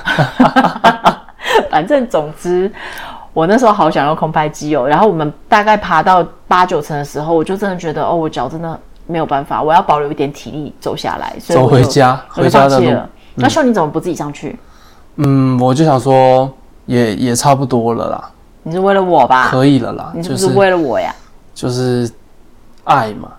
反正总之，我那时候好想用空拍机然后我们大概爬到8、9层的时候，我就真的觉得我脚真的没有办法，我要保留一点体力走下来，所以走回家的路。 那秀你怎么不自己上去？ 我就想说也差不多了啦。 你是为了我吧？ 可以了啦。 你是不是为了我呀？ 就是爱嘛。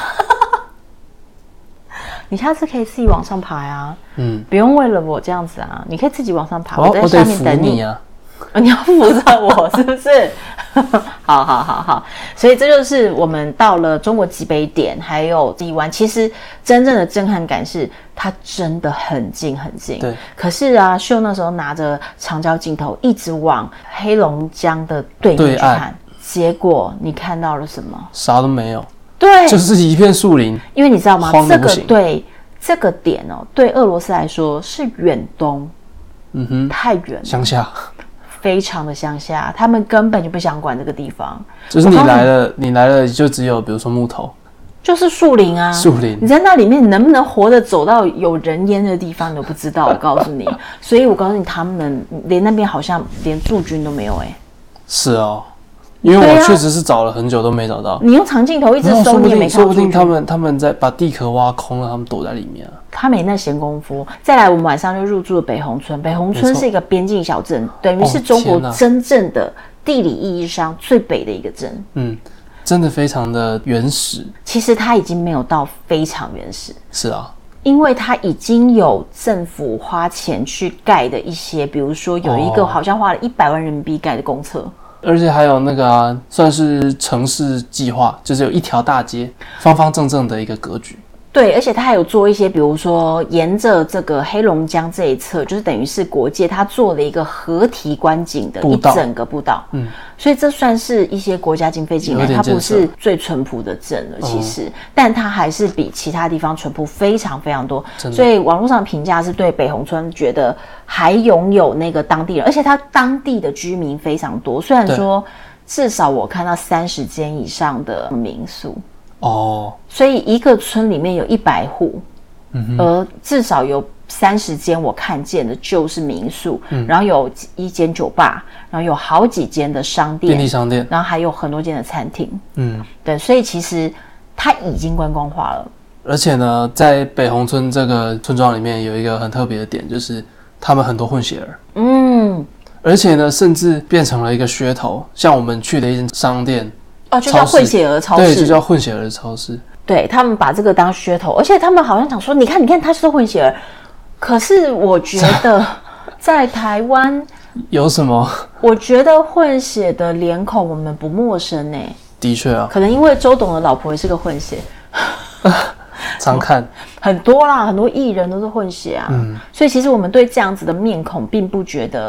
你下次可以自己往上爬呀，不用为了我这样子啊，你可以自己往上爬， 我在下面等你啊。 你要扶着我是不是？好，所以这就是我们到了中国极北点还有第一湾，其实真正的震撼感是它真的很近很近。 对。 可是啊，秀那时候拿着长焦镜头一直往黑龙江的对面去看，结果你看到了什么？ 啥都没有。 对， 就是一片树林。 因为你知道吗？这个点对俄罗斯来说是远东，太远了， 乡下。 非常的乡下，他们根本就不想管这个地方。 就是你来了就只有比如说木头， 就是树林啊，树林。你在那里面，你能不能活着走到有人烟的地方，你都不知道。我告诉你，所以我告诉你，他们连那边好像连驻军都没有是哦，因为我确实是找了很久都没找到。 你用长镜头一直搜，你也没看到。 说不定他们在把地壳挖空了，他们躲在里面啊。 他没那闲工夫。再来，我们晚上就入住了北红村。北红村是一个边境小镇，等于是中国真正的地理意义上最北的一个镇。 真的非常的原始。 其实它已经没有到非常原始。 是啊。 因为它已经有政府花钱去盖的一些，比如说有一个好像花了100万人民币盖的公厕。 而且还有那个算是城市计划，就是有一条大街，方方正正的一个格局。 对，而且他还有做一些，比如说沿着这个黑龙江这一侧，就是等于是国界，他做了一个合体观景的一整个步道。所以这算是一些国家经费进来，它不是最淳朴的镇了，其实，但它还是比其他地方淳朴非常非常多。所以网络上评价是对北红村觉得还拥有那个当地人，而且它当地的居民非常多，虽然说至少我看到30间以上的民宿。所以一个村里面有100户，而至少有30间我看见的就是民宿，然后有1间酒吧，然后有好几间的商店， 便利商店， 然后还有很多间的餐厅。对，所以其实它已经观光化了。 而且呢，在北红村这个村庄里面有一个很特别的点，就是他们很多混血儿。而且呢，甚至变成了一个噱头，像我们去的一间商店。 就叫混血儿超市。 对，就叫混血儿超市。 对，他们把这个当噱头，而且他们好像讲说，你看，他是混血儿。可是我觉得在台湾有什么？ 我觉得混血的脸孔我们不陌生的确啊， 可能因为周董的老婆也是个混血。 常看很多啦，很多艺人都是混血啊。所以其实我们对这样子的面孔并不觉得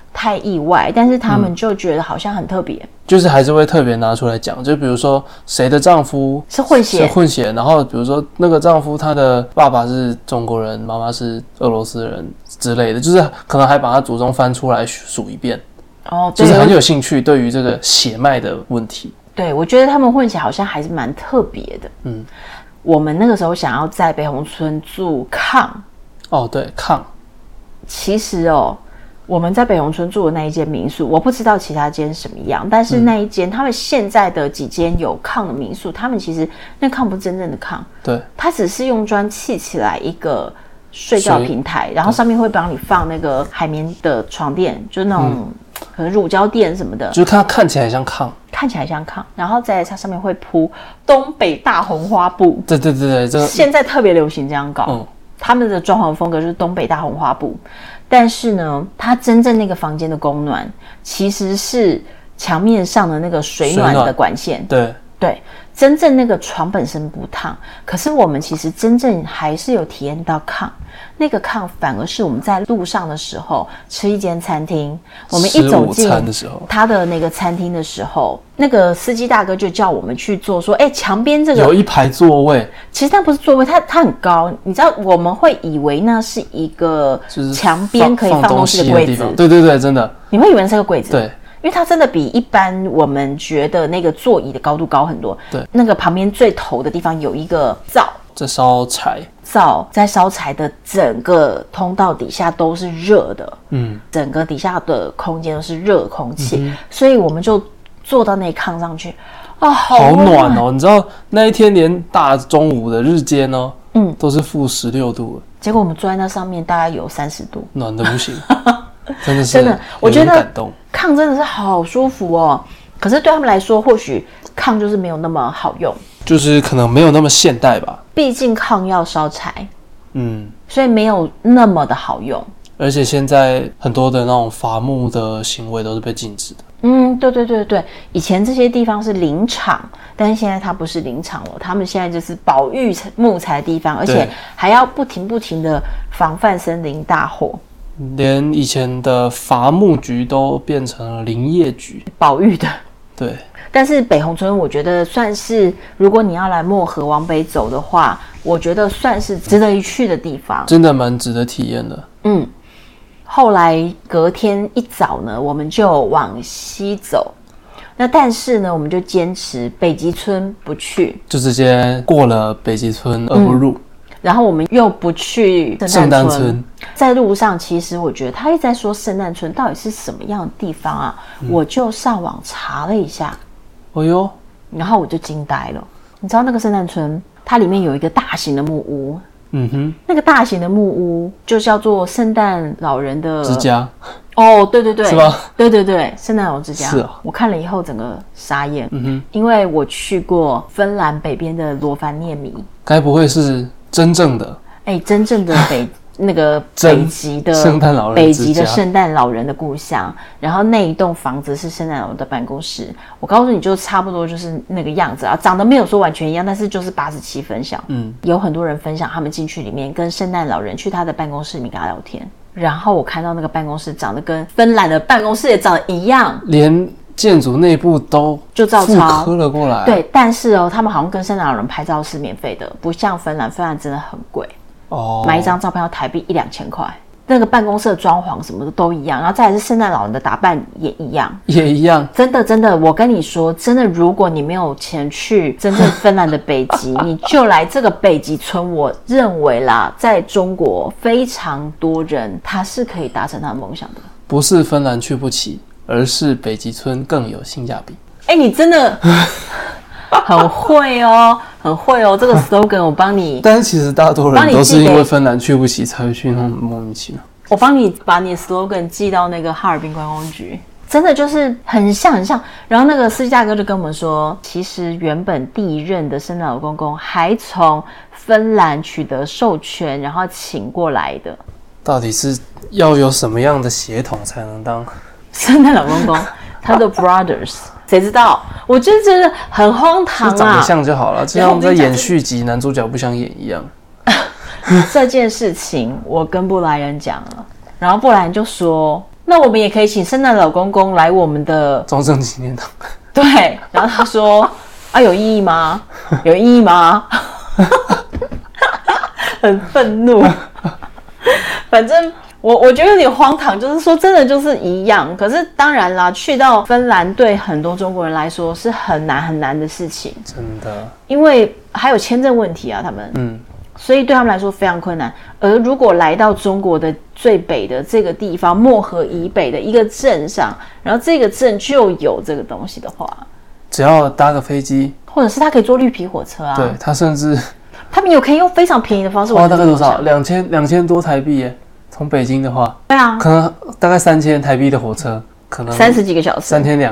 太意外，但是他们就觉得好像很特别， 就是还是会特别拿出来讲。就比如说谁的丈夫是混血， 然后比如说那个丈夫他的爸爸是中国人，妈妈是俄罗斯人之类的，就是可能还把他祖宗翻出来数一遍。哦，就是很有兴趣对于这个血脉的问题。 对，我觉得他们混血好像还是蛮特别的。我们那个时候想要在北红村住炕。 哦，对，炕。 其实我们在北红村住的那一间民宿，我不知道其他间什么样，但是那一间他们现在的几间有炕的民宿，他们其实那炕不是真正的炕， 对， 它只是用砖砌起来一个睡觉平台，然后上面会帮你放那个海绵的床垫，就是那种可能乳胶垫什么的， 就是看起来像炕， 然后在它上面会铺东北大红花布。 对，这个现在特别流行这样搞。他们的装潢风格就是东北大红花布，但是呢，它真正那个房间的供暖其实是墙面上的那个水暖的管线。对，真正那个床本身不烫，可是我们其实真正还是有体验到炕。那个炕反而是我们在路上的时候吃一间餐厅，我们一走进他的那个餐厅的时候，那个司机大哥就叫我们去坐，说墙边这个有一排座位， 其实它不是座位，它很高，你知道我们会以为那是一个墙边可以放东西的柜子。 对，真的， 你会以为是个柜子。 对， 因为它真的比一般我们觉得那个座椅的高度高很多。 对， 那个旁边最头的地方有一个灶， 在烧柴， 在烧柴的整个通道底下都是热的，整个底下的空间都是热空气，所以我们就坐到那炕上去，好暖哦！你知道那一天连大中午的日间哦，都是-16度， 结果我们坐在那上面大概有30度， 暖得不行。真的， 我觉得炕真的是好舒服哦。可是对他们来说，或许炕就是没有那么好用， 就是可能没有那么现代吧。 毕竟炕要烧柴，所以没有那么的好用。 而且现在很多的那种伐木的行为都是被禁止的。 对，以前这些地方是林场，但是现在它不是林场了，他们现在就是保育木材的地方，而且还要不停的防范森林大火。 连以前的伐木局都变成了林业局， 保育的。 对， 但是北红村我觉得算是，如果你要来漠河往北走的话，我觉得算是值得一去的地方， 真的蛮值得体验的。 后来隔天一早呢，我们就往西走，那但是呢，我们就坚持北极村不去， 就直接过了北极村而不入。 然后我们又不去圣诞村，在路上其实我觉得他一直在说圣诞村到底是什么样的地方啊，我就上网查了一下，然后我就惊呆了。你知道那个圣诞村它里面有一个大型的木屋，那个大型的木屋就叫做圣诞老人的之家。 对， 是吧？ 对，圣诞老人之家。 是我看了以后整个傻眼，因为我去过芬兰北边的罗凡涅米， 该不会是真正的真正的那个北极的圣诞老人之家， 北极的圣诞老人的故乡，然后那一栋房子是圣诞老人的办公室。我告诉你，就差不多就是那个样子啊，长得没有说完全一样，但是就是87分像。有很多人分享他们进去里面跟圣诞老人去他的办公室里面跟他聊天，然后我看到那个办公室长得跟芬兰的办公室也长得一样， 连建筑内部都就照抄复刻了过来。 对，但是他们好像跟圣诞老人拍照是免费的，不像芬兰真的很贵。买一张照片要台币1-2千块，那个办公室的装潢什么的都一样，然后再来是圣诞老人的打扮也一样，真的，我跟你说，真的，如果你没有钱去真正芬兰的北极，你就来这个北极村。我认为啦，在中国非常多人他是可以达成他的梦想的， 不是芬兰去不起，而是北极村更有性价比。 你真的很会哦，这个 slogan 我帮你。 但是其实大多人都是因为芬兰去不起才会去那种莫名其妙。 我帮你把你的 slogan 寄到那个哈尔滨观光局，真的就是很像。然后那个司机大哥就跟我们说，其实原本第一任的圣诞老公公还从芬兰取得授权，然后请过来的。 到底是要有什么样的血统才能当圣诞老公公？他的 brothers。谁知道？我就觉得很荒唐啊！ 长得像就好了，就像在演续集，男主角不想演一样。 这件事情我跟布莱恩讲了，然后布莱恩就说：“ 那我们也可以请圣诞老公公来我们的中正纪念堂。 对，然后他说啊，有意义吗？有意义吗？很愤怒。反正我觉得有点荒唐，就是说真的就是一样。可是当然啦，去到芬兰对很多中国人来说是很难的事情， 真的， 因为还有签证问题啊，他们所以对他们来说非常困难。而如果来到中国的最北的这个地方，漠河以北的一个镇上，然后这个镇就有这个东西的话， 只要搭个飞机， 或者是他可以坐绿皮火车啊， 对，他甚至他们有可以用非常便宜的方式。 花大概多少？2000多台币耶。从北京的话， 对啊， 可能大概3000台币的火车，可能 30几个小时，3天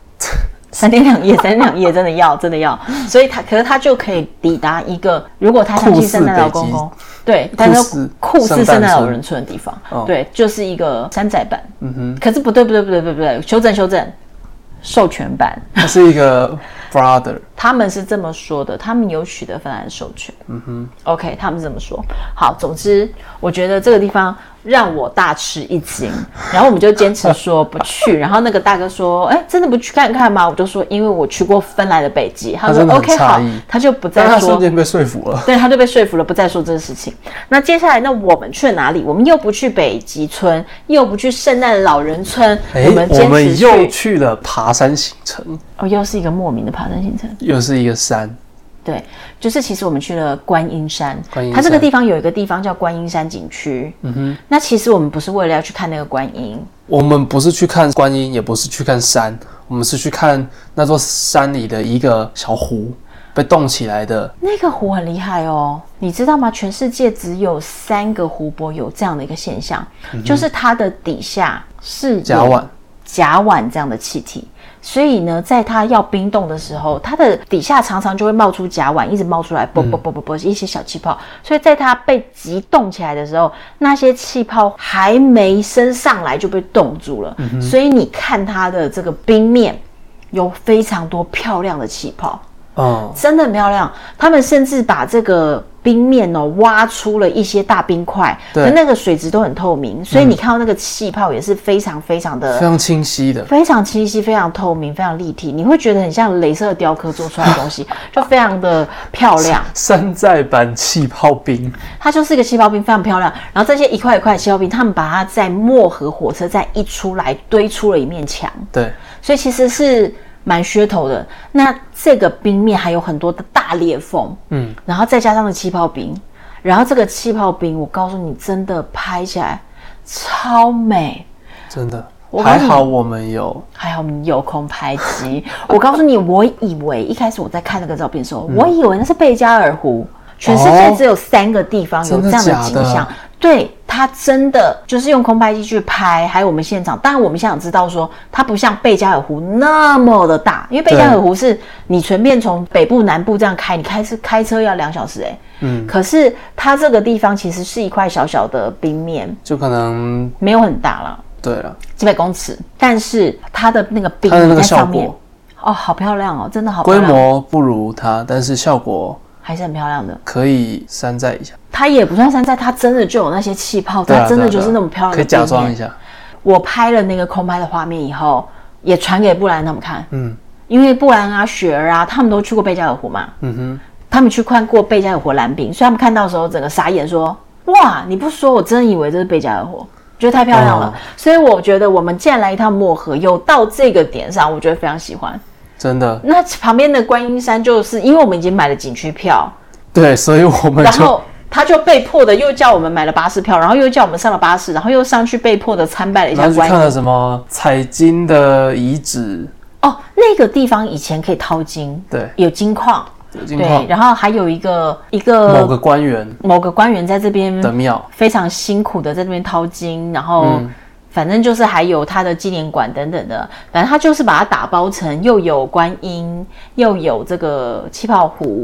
2夜，真的要，所以可是他就可以抵达一个，如果他相信圣诞老公公，对，但是酷似圣诞老人村的地方，对，就是一个山寨版。可是不对，修正，授权版， 它是一个 brother， 他们是这么说的，他们有取得芬兰授权。OK， 他们是这么说。好，总之我觉得这个地方让我大吃一惊，然后我们就坚持说不去。然后那个大哥说：“哎，真的不去看看吗？”我就说：“因为我去过芬兰的北极。”他说 ：“OK， 好。”他就不再说， 但他瞬间被说服了。 对，他就被说服了，不再说这个事情。那接下来，那我们去了哪里？我们又不去北极村，又不去圣诞老人村，我们又去了爬山行程。 又是一个莫名的爬山行程， 又是一个山。 对，就是其实我们去了观音山，它这个地方有一个地方叫观音山景区。那其实我们不是为了要去看那个观音， 我们不是去看观音，也不是去看山，我们是去看那座山里的一个小湖被冻起来的。那个湖很厉害哦，你知道吗？全世界只有3个湖泊有这样的一个现象，就是它的底下是甲烷这样的气体。所以呢，在它要冰冻的时候，它的底下常常就会冒出甲烷，一直冒出来，一些小气泡。所以在它被急冻起来的时候，那些气泡还没升上来就被冻住了。所以你看它的这个冰面有非常多漂亮的气泡，真的很漂亮。他们甚至把这个冰面挖出了一些大冰块，那个水质都很透明，所以你看到那个气泡也是非常清晰的， 非常清晰，非常透明，非常立体，你会觉得很像雷射雕刻做出来的东西，就非常的漂亮。 山寨版气泡冰， 它就是一个气泡冰，非常漂亮。然后这些一块一块的气泡冰，他们把它在漠河火车站一出来堆出了一面墙， 对， 所以其实是蛮噱头的。那这个冰面还有很多的大裂缝，然后再加上的气泡冰，然后这个气泡冰，我告诉你，真的拍起来超美， 真的。还好我们有空拍机。我告诉你，我以为一开始我在看那个照片的时候，我以为那是贝加尔湖，全世界只有3个地方有这样的景象。对，它真的就是用空拍机去拍，还有我们现场。当然，我们现场知道说，它不像贝加尔湖那么的大，因为贝加尔湖是你随便从北部、南部这样开，你开车要2小时可是它这个地方其实是一块小小的冰面， 就可能没有很大了。 对了， 几百公尺，但是它的那个冰在上面，好漂亮哦，真的好漂亮。 规模不如它，但是效果还是很漂亮的， 可以山寨一下。 它也不算山寨，它真的就有那些气泡，它真的就是那么漂亮的。 可以假装一下。 我拍了那个空拍的画面以后，也传给布兰他们看。因为布兰啊、雪儿啊，他们都去过贝加尔湖嘛。他们去看过贝加尔湖蓝冰，所以他们看到的时候整个傻眼说：“哇，你不说我真以为这是贝加尔湖。”觉得太漂亮了，所以我觉得我们既然来一趟漠河，有到这个点上，我觉得非常喜欢。 真的。 那旁边的观音山，就是因为我们已经买了景区票， 对，所以我们然后他就被迫的又叫我们买了巴士票，然后又叫我们上了巴士，然后又上去被迫的参拜了一下观音。 然后去看了什么采金的遗址。 那个地方以前可以淘金， 对， 有金矿。对，然后还有一个某个官员在这边的庙， 非常辛苦的在这边淘金，然后反正就是还有他的纪念馆等等的，反正他就是把它打包成又有观音，又有这个气泡湖，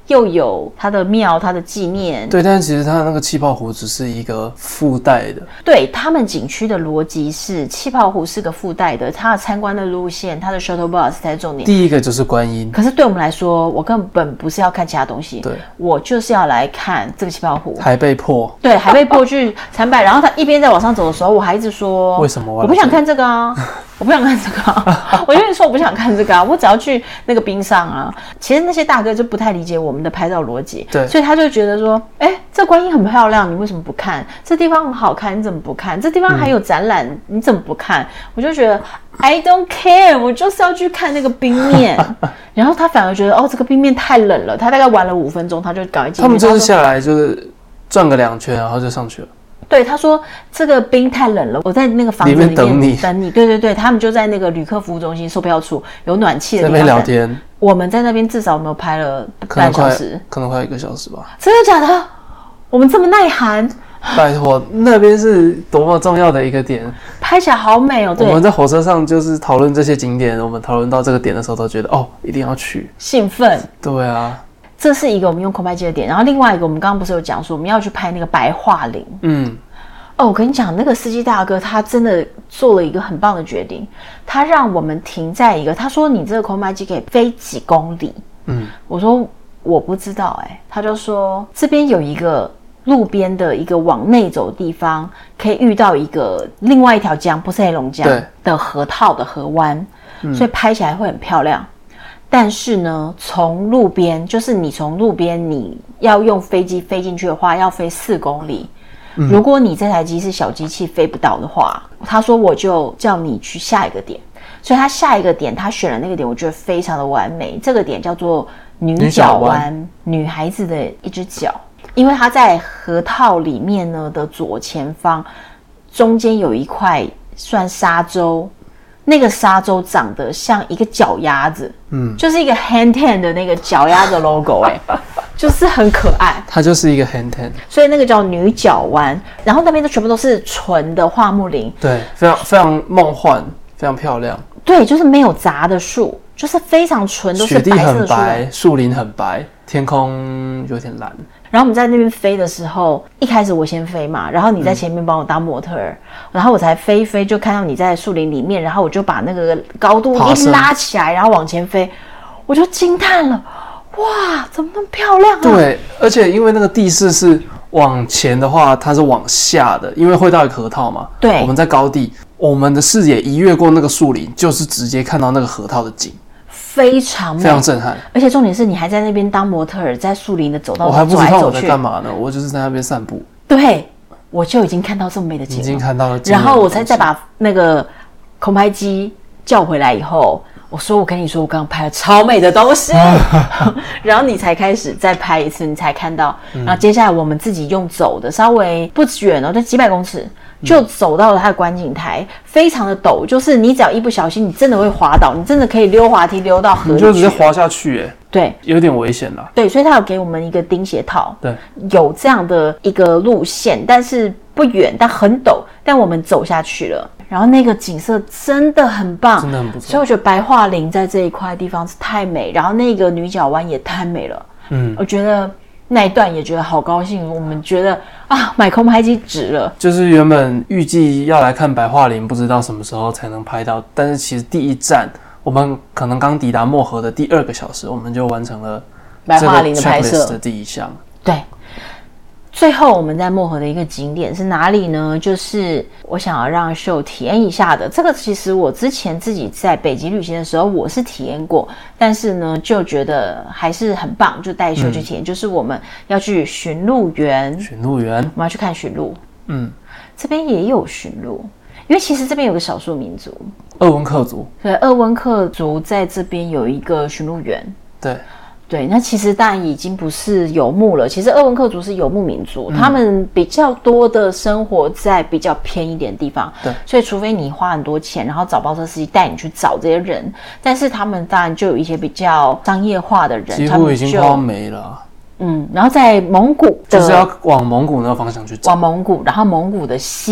又有它的庙、它的纪念。 对，但是其实它的那个气泡湖只是一个附带的。 对，他们景区的逻辑是气泡湖是个附带的，它的参观的路线、它的 shuttle bus 才是重点。 第一个就是观音， 可是对我们来说，我根本不是要看其他东西， 对， 我就是要来看这个气泡湖。 还被迫， 对，还被迫去参拜。然后他一边在往上走的时候，我还一直说， 为什么我不想看这个啊？我不想看这个啊！我就说我不想看这个啊！我只要去那个冰上啊。其实那些大哥就不太理解我们的拍照逻辑， 对， 所以他就觉得说，这观音很漂亮，你为什么不看？这地方很好看，你怎么不看？这地方还有展览，你怎么不看？我就觉得 I don't care， 我就是要去看那个冰面。然后他反而觉得这个冰面太冷了，他大概玩了5分钟，他就赶快进去。 他们就是下来就是转个2圈，然后就上去了。 对，他说这个冰太冷了，我在那个房子里面等你。对对对，他们就在那个旅客服务中心售票处有暖气的地方在那边聊天。 我们在那边至少没有拍了半小时， 可能快1个小时吧。 真的假的？我们这么耐寒？ 拜托，那边是多么重要的一个点， 拍起来好美哦。对， 我们在火车上就是讨论这些景点，我们讨论到这个点的时候，都觉得一定要去， 兴奋。 对啊。 这是一个我们用空拍机的点，然后另外一个我们刚刚不是有讲说我们要去拍那个白桦林。我跟你讲，那个司机大哥他真的做了一个很棒的决定，他让我们停在一个，他说你这个空拍机可以飞几公里。我说我不知道他就说这边有一个路边的一个往内走的地方，可以遇到另外一条江，不是黑龙江的河套的河湾，所以拍起来会很漂亮。但是呢，从路边，就是你从路边你要用飞机飞进去的话，要飞4公里。如果你这台机是小机器飞不到的话，他说我就叫你去下一个点。所以他下一个点，他选了那个点，我觉得非常的完美。这个点叫做女角湾，女孩子的一只脚。因为它在河套里面呢的左前方，中间有一块算沙洲，那个沙洲长得像一个脚丫子，就是一个 hand tan 的那个脚丫的 logo， 就是很可爱。 它就是一个 hand tan， 所以那个叫女角湾。然后那边都全部都是纯的桦木林， 对，非常非常梦幻，非常漂亮。 对，就是没有杂的树，就是非常纯，都是白色的树。雪地很白， 树林很白，天空有点蓝。 然后我们在那边飞的时候，一开始我先飞嘛，然后你在前面帮我当模特儿，然后我才飞一飞就看到你在树林里面，然后我就把那个高度一拉起来，然后往前飞，我就惊叹了，哇，怎么那么漂亮啊？ 对，而且因为那个地势是往前的话，它是往下的，因为会到一个河套嘛。 对， 我们在高地，我们的视野一越过那个树林，就是直接看到那个河套的景。 非常美， 非常震撼， 而且重点是你还在那边当模特儿，在树林的走道， 我还不知道我在干嘛呢，我就是在那边散步。 对，我就已经看到这么美的景了， 已经看到了。 然后我才再把那个空拍机叫回来以后，我说我跟你说，我刚刚拍了超美的东西，然后你才开始再拍一次，你才看到。然后接下来我们自己用走的，稍微不远就几百公尺。就走到了它的观景台，非常的陡，就是你只要一不小心，你真的会滑倒，你真的可以溜滑梯溜到河里去， 你就直接滑下去， 对， 有点危险啦。 对，所以他有给我们一个钉鞋套， 对， 有这样的一个路线，但是不远，但很陡，但我们走下去了，然后那个景色真的很棒， 真的很不错。 所以我觉得白桦林在这一块地方是太美，然后那个女角湾也太美了，我觉得。那一段也觉得好高兴，我们觉得买空拍机值了。 就是原本预计要来看白桦林，不知道什么时候才能拍到，但是其实第一站我们可能刚抵达漠河的第2个小时，我们就完成了白桦林的拍摄的第一项。 对。最后我们在漠河的一个景点是哪里呢？就是我想要让秀体验一下的。这个其实我之前自己在北极旅行的时候我是体验过，但是呢就觉得还是很棒，就带秀去体验。就是我们要去驯鹿园，我们要去看驯鹿。这边也有驯鹿，因为其实这边有个少数民族鄂温克族， 对，鄂温克族在这边有一个驯鹿园。对，那其实当然已经不是游牧了。其实鄂温克族是游牧民族，他们比较多的生活在比较偏一点的地方。 对， 所以除非你花很多钱，然后找包车司机带你去找这些人，但是他们当然就有一些比较商业化的人， 几乎已经快要没了。 然后在蒙古的， 就是要往蒙古那个方向去找， 往蒙古，然后蒙古的西部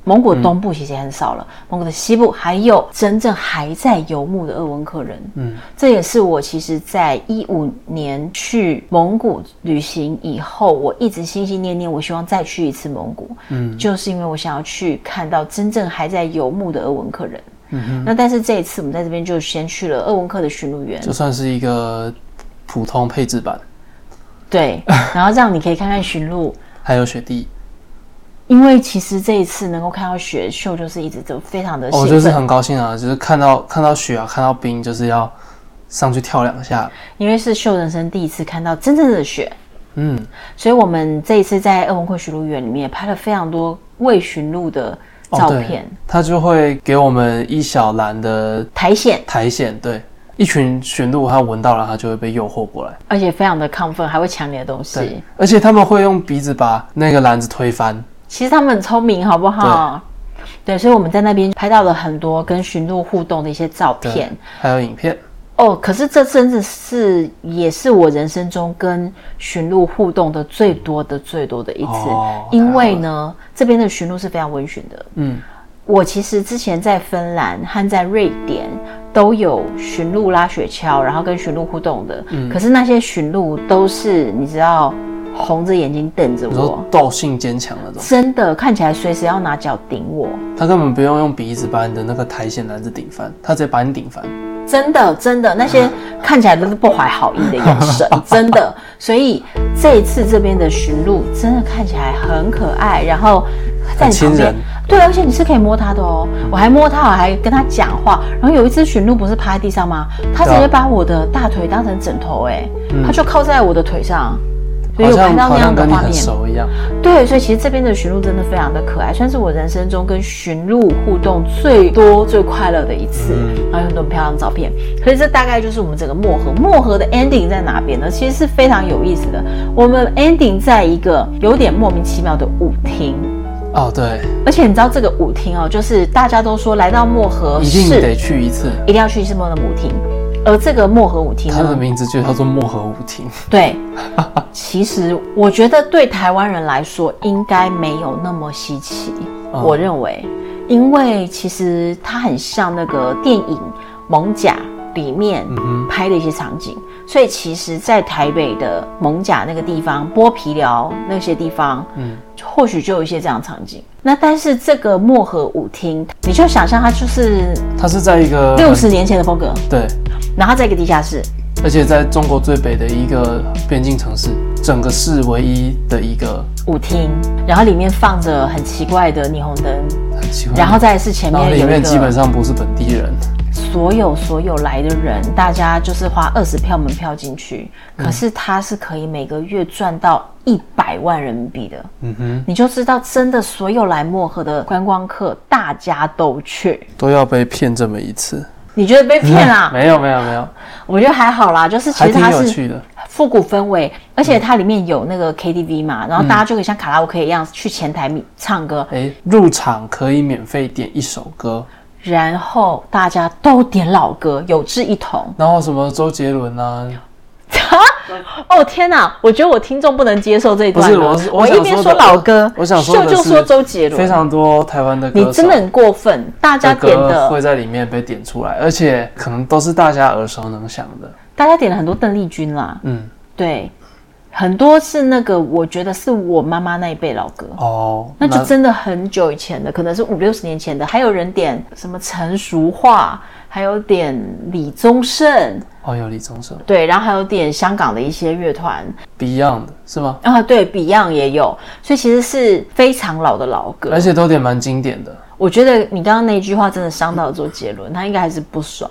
蒙古东部其实也很少了，蒙古的西部还有真正还在游牧的鄂温克人。这也是我其实在15年去蒙古旅行以后，我一直心心念念，我希望再去一次蒙古。就是因为我想要去看到真正还在游牧的鄂温克人。那但是这一次我们在这边就先去了鄂温克的驯鹿园， 就算是一个普通配置版。 对，然后让你可以看看驯鹿， 还有雪地。 因为其实这一次能够看到雪秀，就是一直都非常的兴奋。 就是很高兴啊，就是看到雪啊，看到冰，就是要上去跳2下。 因为是秀人生第一次看到真正的雪，所以我们这一次在鄂温克驯鹿园里面也拍了非常多喂驯鹿的照片。 他就会给我们一小篮的苔藓， 对。一群驯鹿，它闻到了，它就会被诱惑过来， 而且非常的亢奋，还会抢你的东西。 而且他们会用鼻子把那个篮子推翻。 其实他们很聪明，好不好？对，所以我们在那边拍到了很多跟驯鹿互动的一些照片， 还有影片。 可是这真的是也是我人生中跟驯鹿互动的最多的一次。因为呢，这边的驯鹿是非常温驯的。我其实之前在芬兰和在瑞典都有驯鹿拉雪橇，然后跟驯鹿互动的。可是那些驯鹿都是你知道红着眼睛瞪着我， 斗性坚强那种， 真的看起来随时要拿脚顶我。 他根本不用鼻子把你的那个苔藓篮子顶翻，他直接把你顶翻。 真的，那些看起来都是不怀好意的眼神，真的。所以这一次这边的驯鹿真的看起来很可爱，然后在你旁边，对，而且你是可以摸它的哦。我还摸它，我还跟它讲话。然后有一只驯鹿不是趴在地上吗？它直接把我的大腿当成枕头，它就靠在我的腿上。所以有拍到那样的画面，对，所以其实这边的驯鹿真的非常的可爱，算是我人生中跟驯鹿互动最多最快乐的一次，然后有很多漂亮的照片。所以这大概就是我们整个漠河的 ending 在哪边呢？其实是非常有意思的。我们 ending 在一个有点莫名其妙的舞厅。 对， 而且你知道这个舞厅就是大家都说来到漠河一定得去一次， 一定要去一次漠河的舞厅。而这个漠河舞厅呢， 它的名字就叫做漠河舞厅。 对，其实我觉得对台湾人来说应该没有那么稀奇，我认为，因为其实它很像那个电影《艋舺》里面拍的一些场景，所以其实在台北的艋舺那个地方、剥皮寮那些地方，或许就有一些这样的场景。那但是这个漠河舞厅，你就想象它是在一个60年前的风格， 对， 然后在一个地下室， 而且在中国最北的一个边境城市，整个市唯一的一个舞厅，然后里面放着很奇怪的霓虹灯， 很奇怪， 然后再是前面有一个， 然后里面基本上不是本地人。 所有来的人，大家就是花20票门票进去，可是他是可以每个月赚到100万人民币的。你就知道真的所有来漠河的观光客，大家都去， 都要被骗这么一次。 你觉得被骗啦？ 没有， 我觉得还好啦，就是其实它是复古氛围，而且它里面有那个 KTV 嘛，然后大家就可以像卡拉 OK 一样去前台唱歌。 入场可以免费点1首歌。 然后大家都点老歌，有志一同。 然后什么周杰伦啊？ 哦天哪！我觉得我听众不能接受这一段。 不是我一边说老歌， 我想说的是就说周杰伦， 非常多台湾的歌手， 你真的很过分。大家点的会在里面被点出来，而且可能都是大家耳熟能详的。 大家点了很多邓丽君啦，对。很多是那个，我觉得是我妈妈那一辈老歌那就真的很久以前的，可能是50-60年前的。还有人点什么陈淑桦，还有点李宗盛， 有李宗盛， 对，然后还有点香港的一些乐团 ，Beyond 是吗？ 对 ，Beyond 也有，所以其实是非常老的老歌， 而且都点蛮经典的。 我觉得你刚刚那句话真的伤到了周杰伦，他应该还是不爽。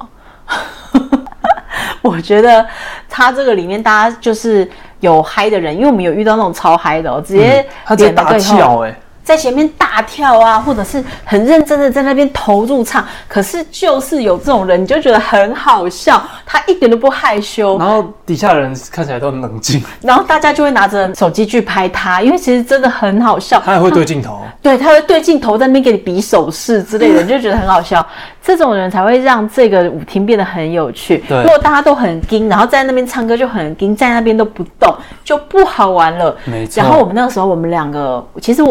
我觉得他这个里面大家就是有嗨的人，因为我们有遇到那种超嗨的直接他直接大跳在前面大跳啊，或者是很认真的在那边投入唱，可是就是有这种人，你就觉得很好笑，他一点都不害羞， 然后底下的人看起来都很冷静， 然后大家就会拿着手机去拍他，因为其实真的很好笑， 他还会对镜头， 对，他会对镜头在那边给你比手势之类的，你就觉得很好笑。这种人才会让这个舞厅变得很有趣。如果大家都很硬，然后在那边唱歌就很硬，在那边都不动，就不好玩了。 没错。 然后我们那个时候，我们两个，其实我一开始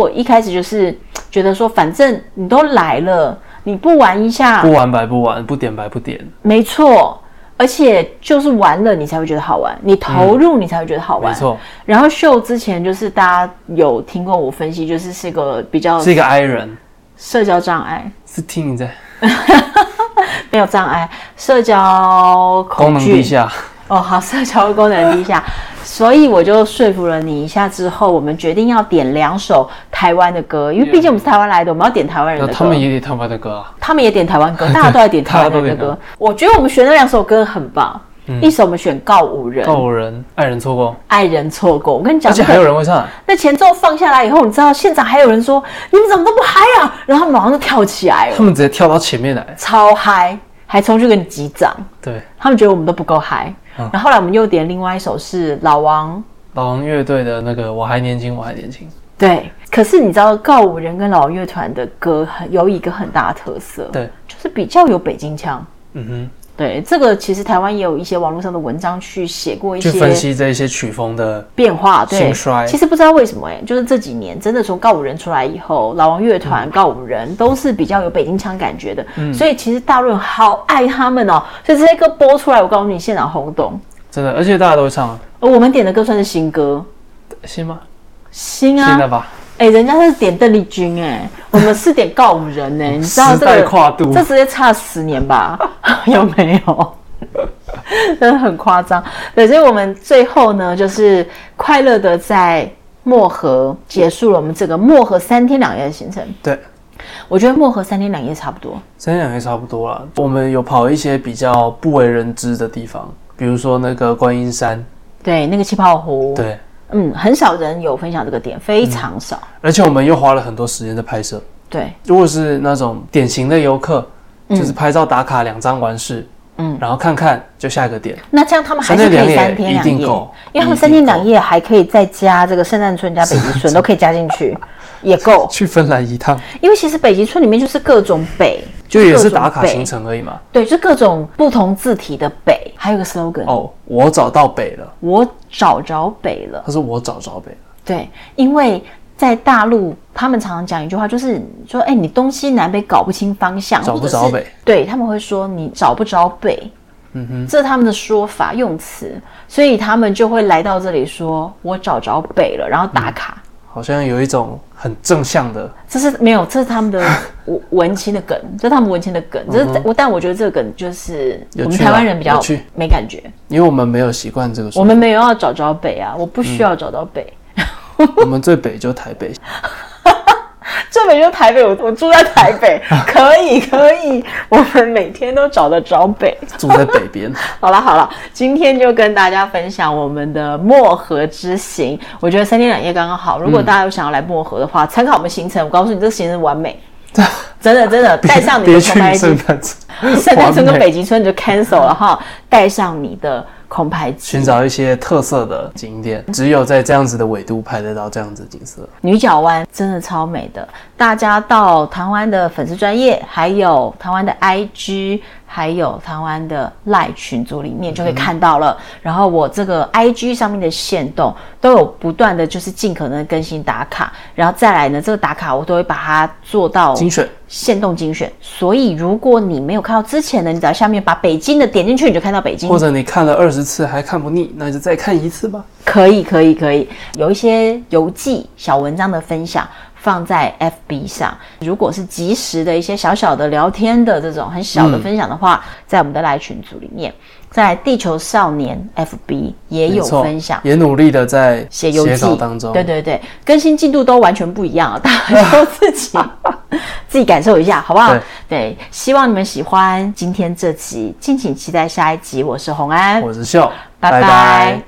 始就是觉得说，反正你都来了，你不玩一下， 不玩白不玩，不点白不点， 没错。而且就是玩了，你才会觉得好玩，你投入你才会觉得好玩。 没错。 然后秀之前就是大家有听过我分析，就是是个比较是一个 I 人， 社交障碍， 是听你在没有障碍，社交恐惧功能低下。 哦，好，社交功能低下，所以我就说服了你一下之后，我们决定要点2首台湾的歌，因为毕竟我们是台湾来的，我们要点台湾人的歌。 他们也点台湾的歌啊， 他们也点台湾歌，大家都在点台湾的歌。我觉得我们选那2首歌很棒，一首我们选告五人， 告五人，爱人错过， 爱人错过。我跟你讲， 而且还有人会唱。 那前奏放下来以后，你知道现场还有人说你们怎么都不嗨啊，然后他们马上就跳起来了， 他们直接跳到前面来， 超嗨，还冲去跟你击掌。 对， 他们觉得我们都不够嗨。然后后来我们又点另外一首是老王乐队的那个我还年轻我还年轻。 对，可是你知道告五人跟老王乐团的歌有一个很大的特色， 对， 就是比较有北京腔。 嗯哼， 对，这个其实台湾也有一些网络上的文章去写过一些， 去分析这一些曲风的变化。对， 兴衰。 其实不知道为什么就是这几年真的从告五人出来以后，老王乐团、告五人都是比较有北京腔感觉的，所以其实大陆人好爱他们哦，所以这些歌播出来，我告诉你，现场轰动， 真的，而且大家都会唱啊。 我们点的歌算是新歌， 新吗？ 新啊， 新的吧。 人家是点邓丽君我们是点告五人你知道这个时代跨度， 这直接差10年吧？有没有？真的很夸张。对，所以我们最后呢，就是快乐的在漠河结束了我们这个漠河3天2夜的行程。 对， 我觉得漠河3天2夜差不多 ，3天2夜差不多啦。我们有跑一些比较不为人知的地方，比如说那个观音山， 对，那个气泡湖， 对。 很少人有分享这个点，非常少， 而且我们又花了很多时间在拍摄。 对， 如果是那种典型的游客，就是拍照打卡2张完事，然后看看就下一个点。 那这样他们还是可以3天2夜， 一定够， 因为他们3天2夜还可以再加这个圣诞村加北极村都可以加进去，也够去芬兰一趟。 因为其实北极村里面就是各种北， 就也是打卡行程而已嘛。 对，就各种不同字体的北，还有个 slogan 哦，我找到北了， 我找着北了。 他说我找着北了。 对，因为在大陆，他们常常讲一句话，就是说，你东西南北搞不清方向， 找不着北。 对，他们会说你找不着北。这是他们的说法用词，所以他们就会来到这里说，我找着北了，然后打卡。 好像有一种很正向的， 这是他们的文青的梗，这是他们文青的梗。但我觉得这个梗就是我们台湾人比较没感觉， 因为我们没有习惯这个说法。 我们没有要找着北啊，我不需要找到北。 我们最北就台北。 最北就台北，我住在台北，可以，我们每天都找得着北， 住在北边。 好了，今天就跟大家分享我们的漠河之行。我觉得3天2夜刚刚好，如果大家有想要来漠河的话，参考我们行程，我告诉你，这个行程完美，真的，带上你的空拍机，圣诞村跟北极村就 cancel 了哈，带上你的空拍机， 寻找一些特色的景点，只有在这样子的纬度拍得到这样子的景色。 女角湾真的超美的，大家到台湾的粉丝专页，还有台湾的 IG， 还有台湾的 LINE 群组里面就可以看到了。然后我这个 IG 上面的限动都有不断的就是尽可能更新打卡，然后再来呢，这个打卡我都会把它做到精选。 限动精选，所以如果你没有看到之前的，你只要下面把北京的点进去，你就看到北京。 或者你看了20次还看不腻，那你就再看1次吧。 可以，有一些游记小文章的分享放在 FB 上，如果是即时的一些小小的聊天的这种很小的分享的话，在我们的LINE群组里面，在地球少年 FB 也有分享， 也努力的在写游记当中。 对，更新进度都完全不一样，大家都自己感受一下，好不好？对，希望你们喜欢今天这集，敬请期待下一集。我是洪安， 我是秀， 拜拜。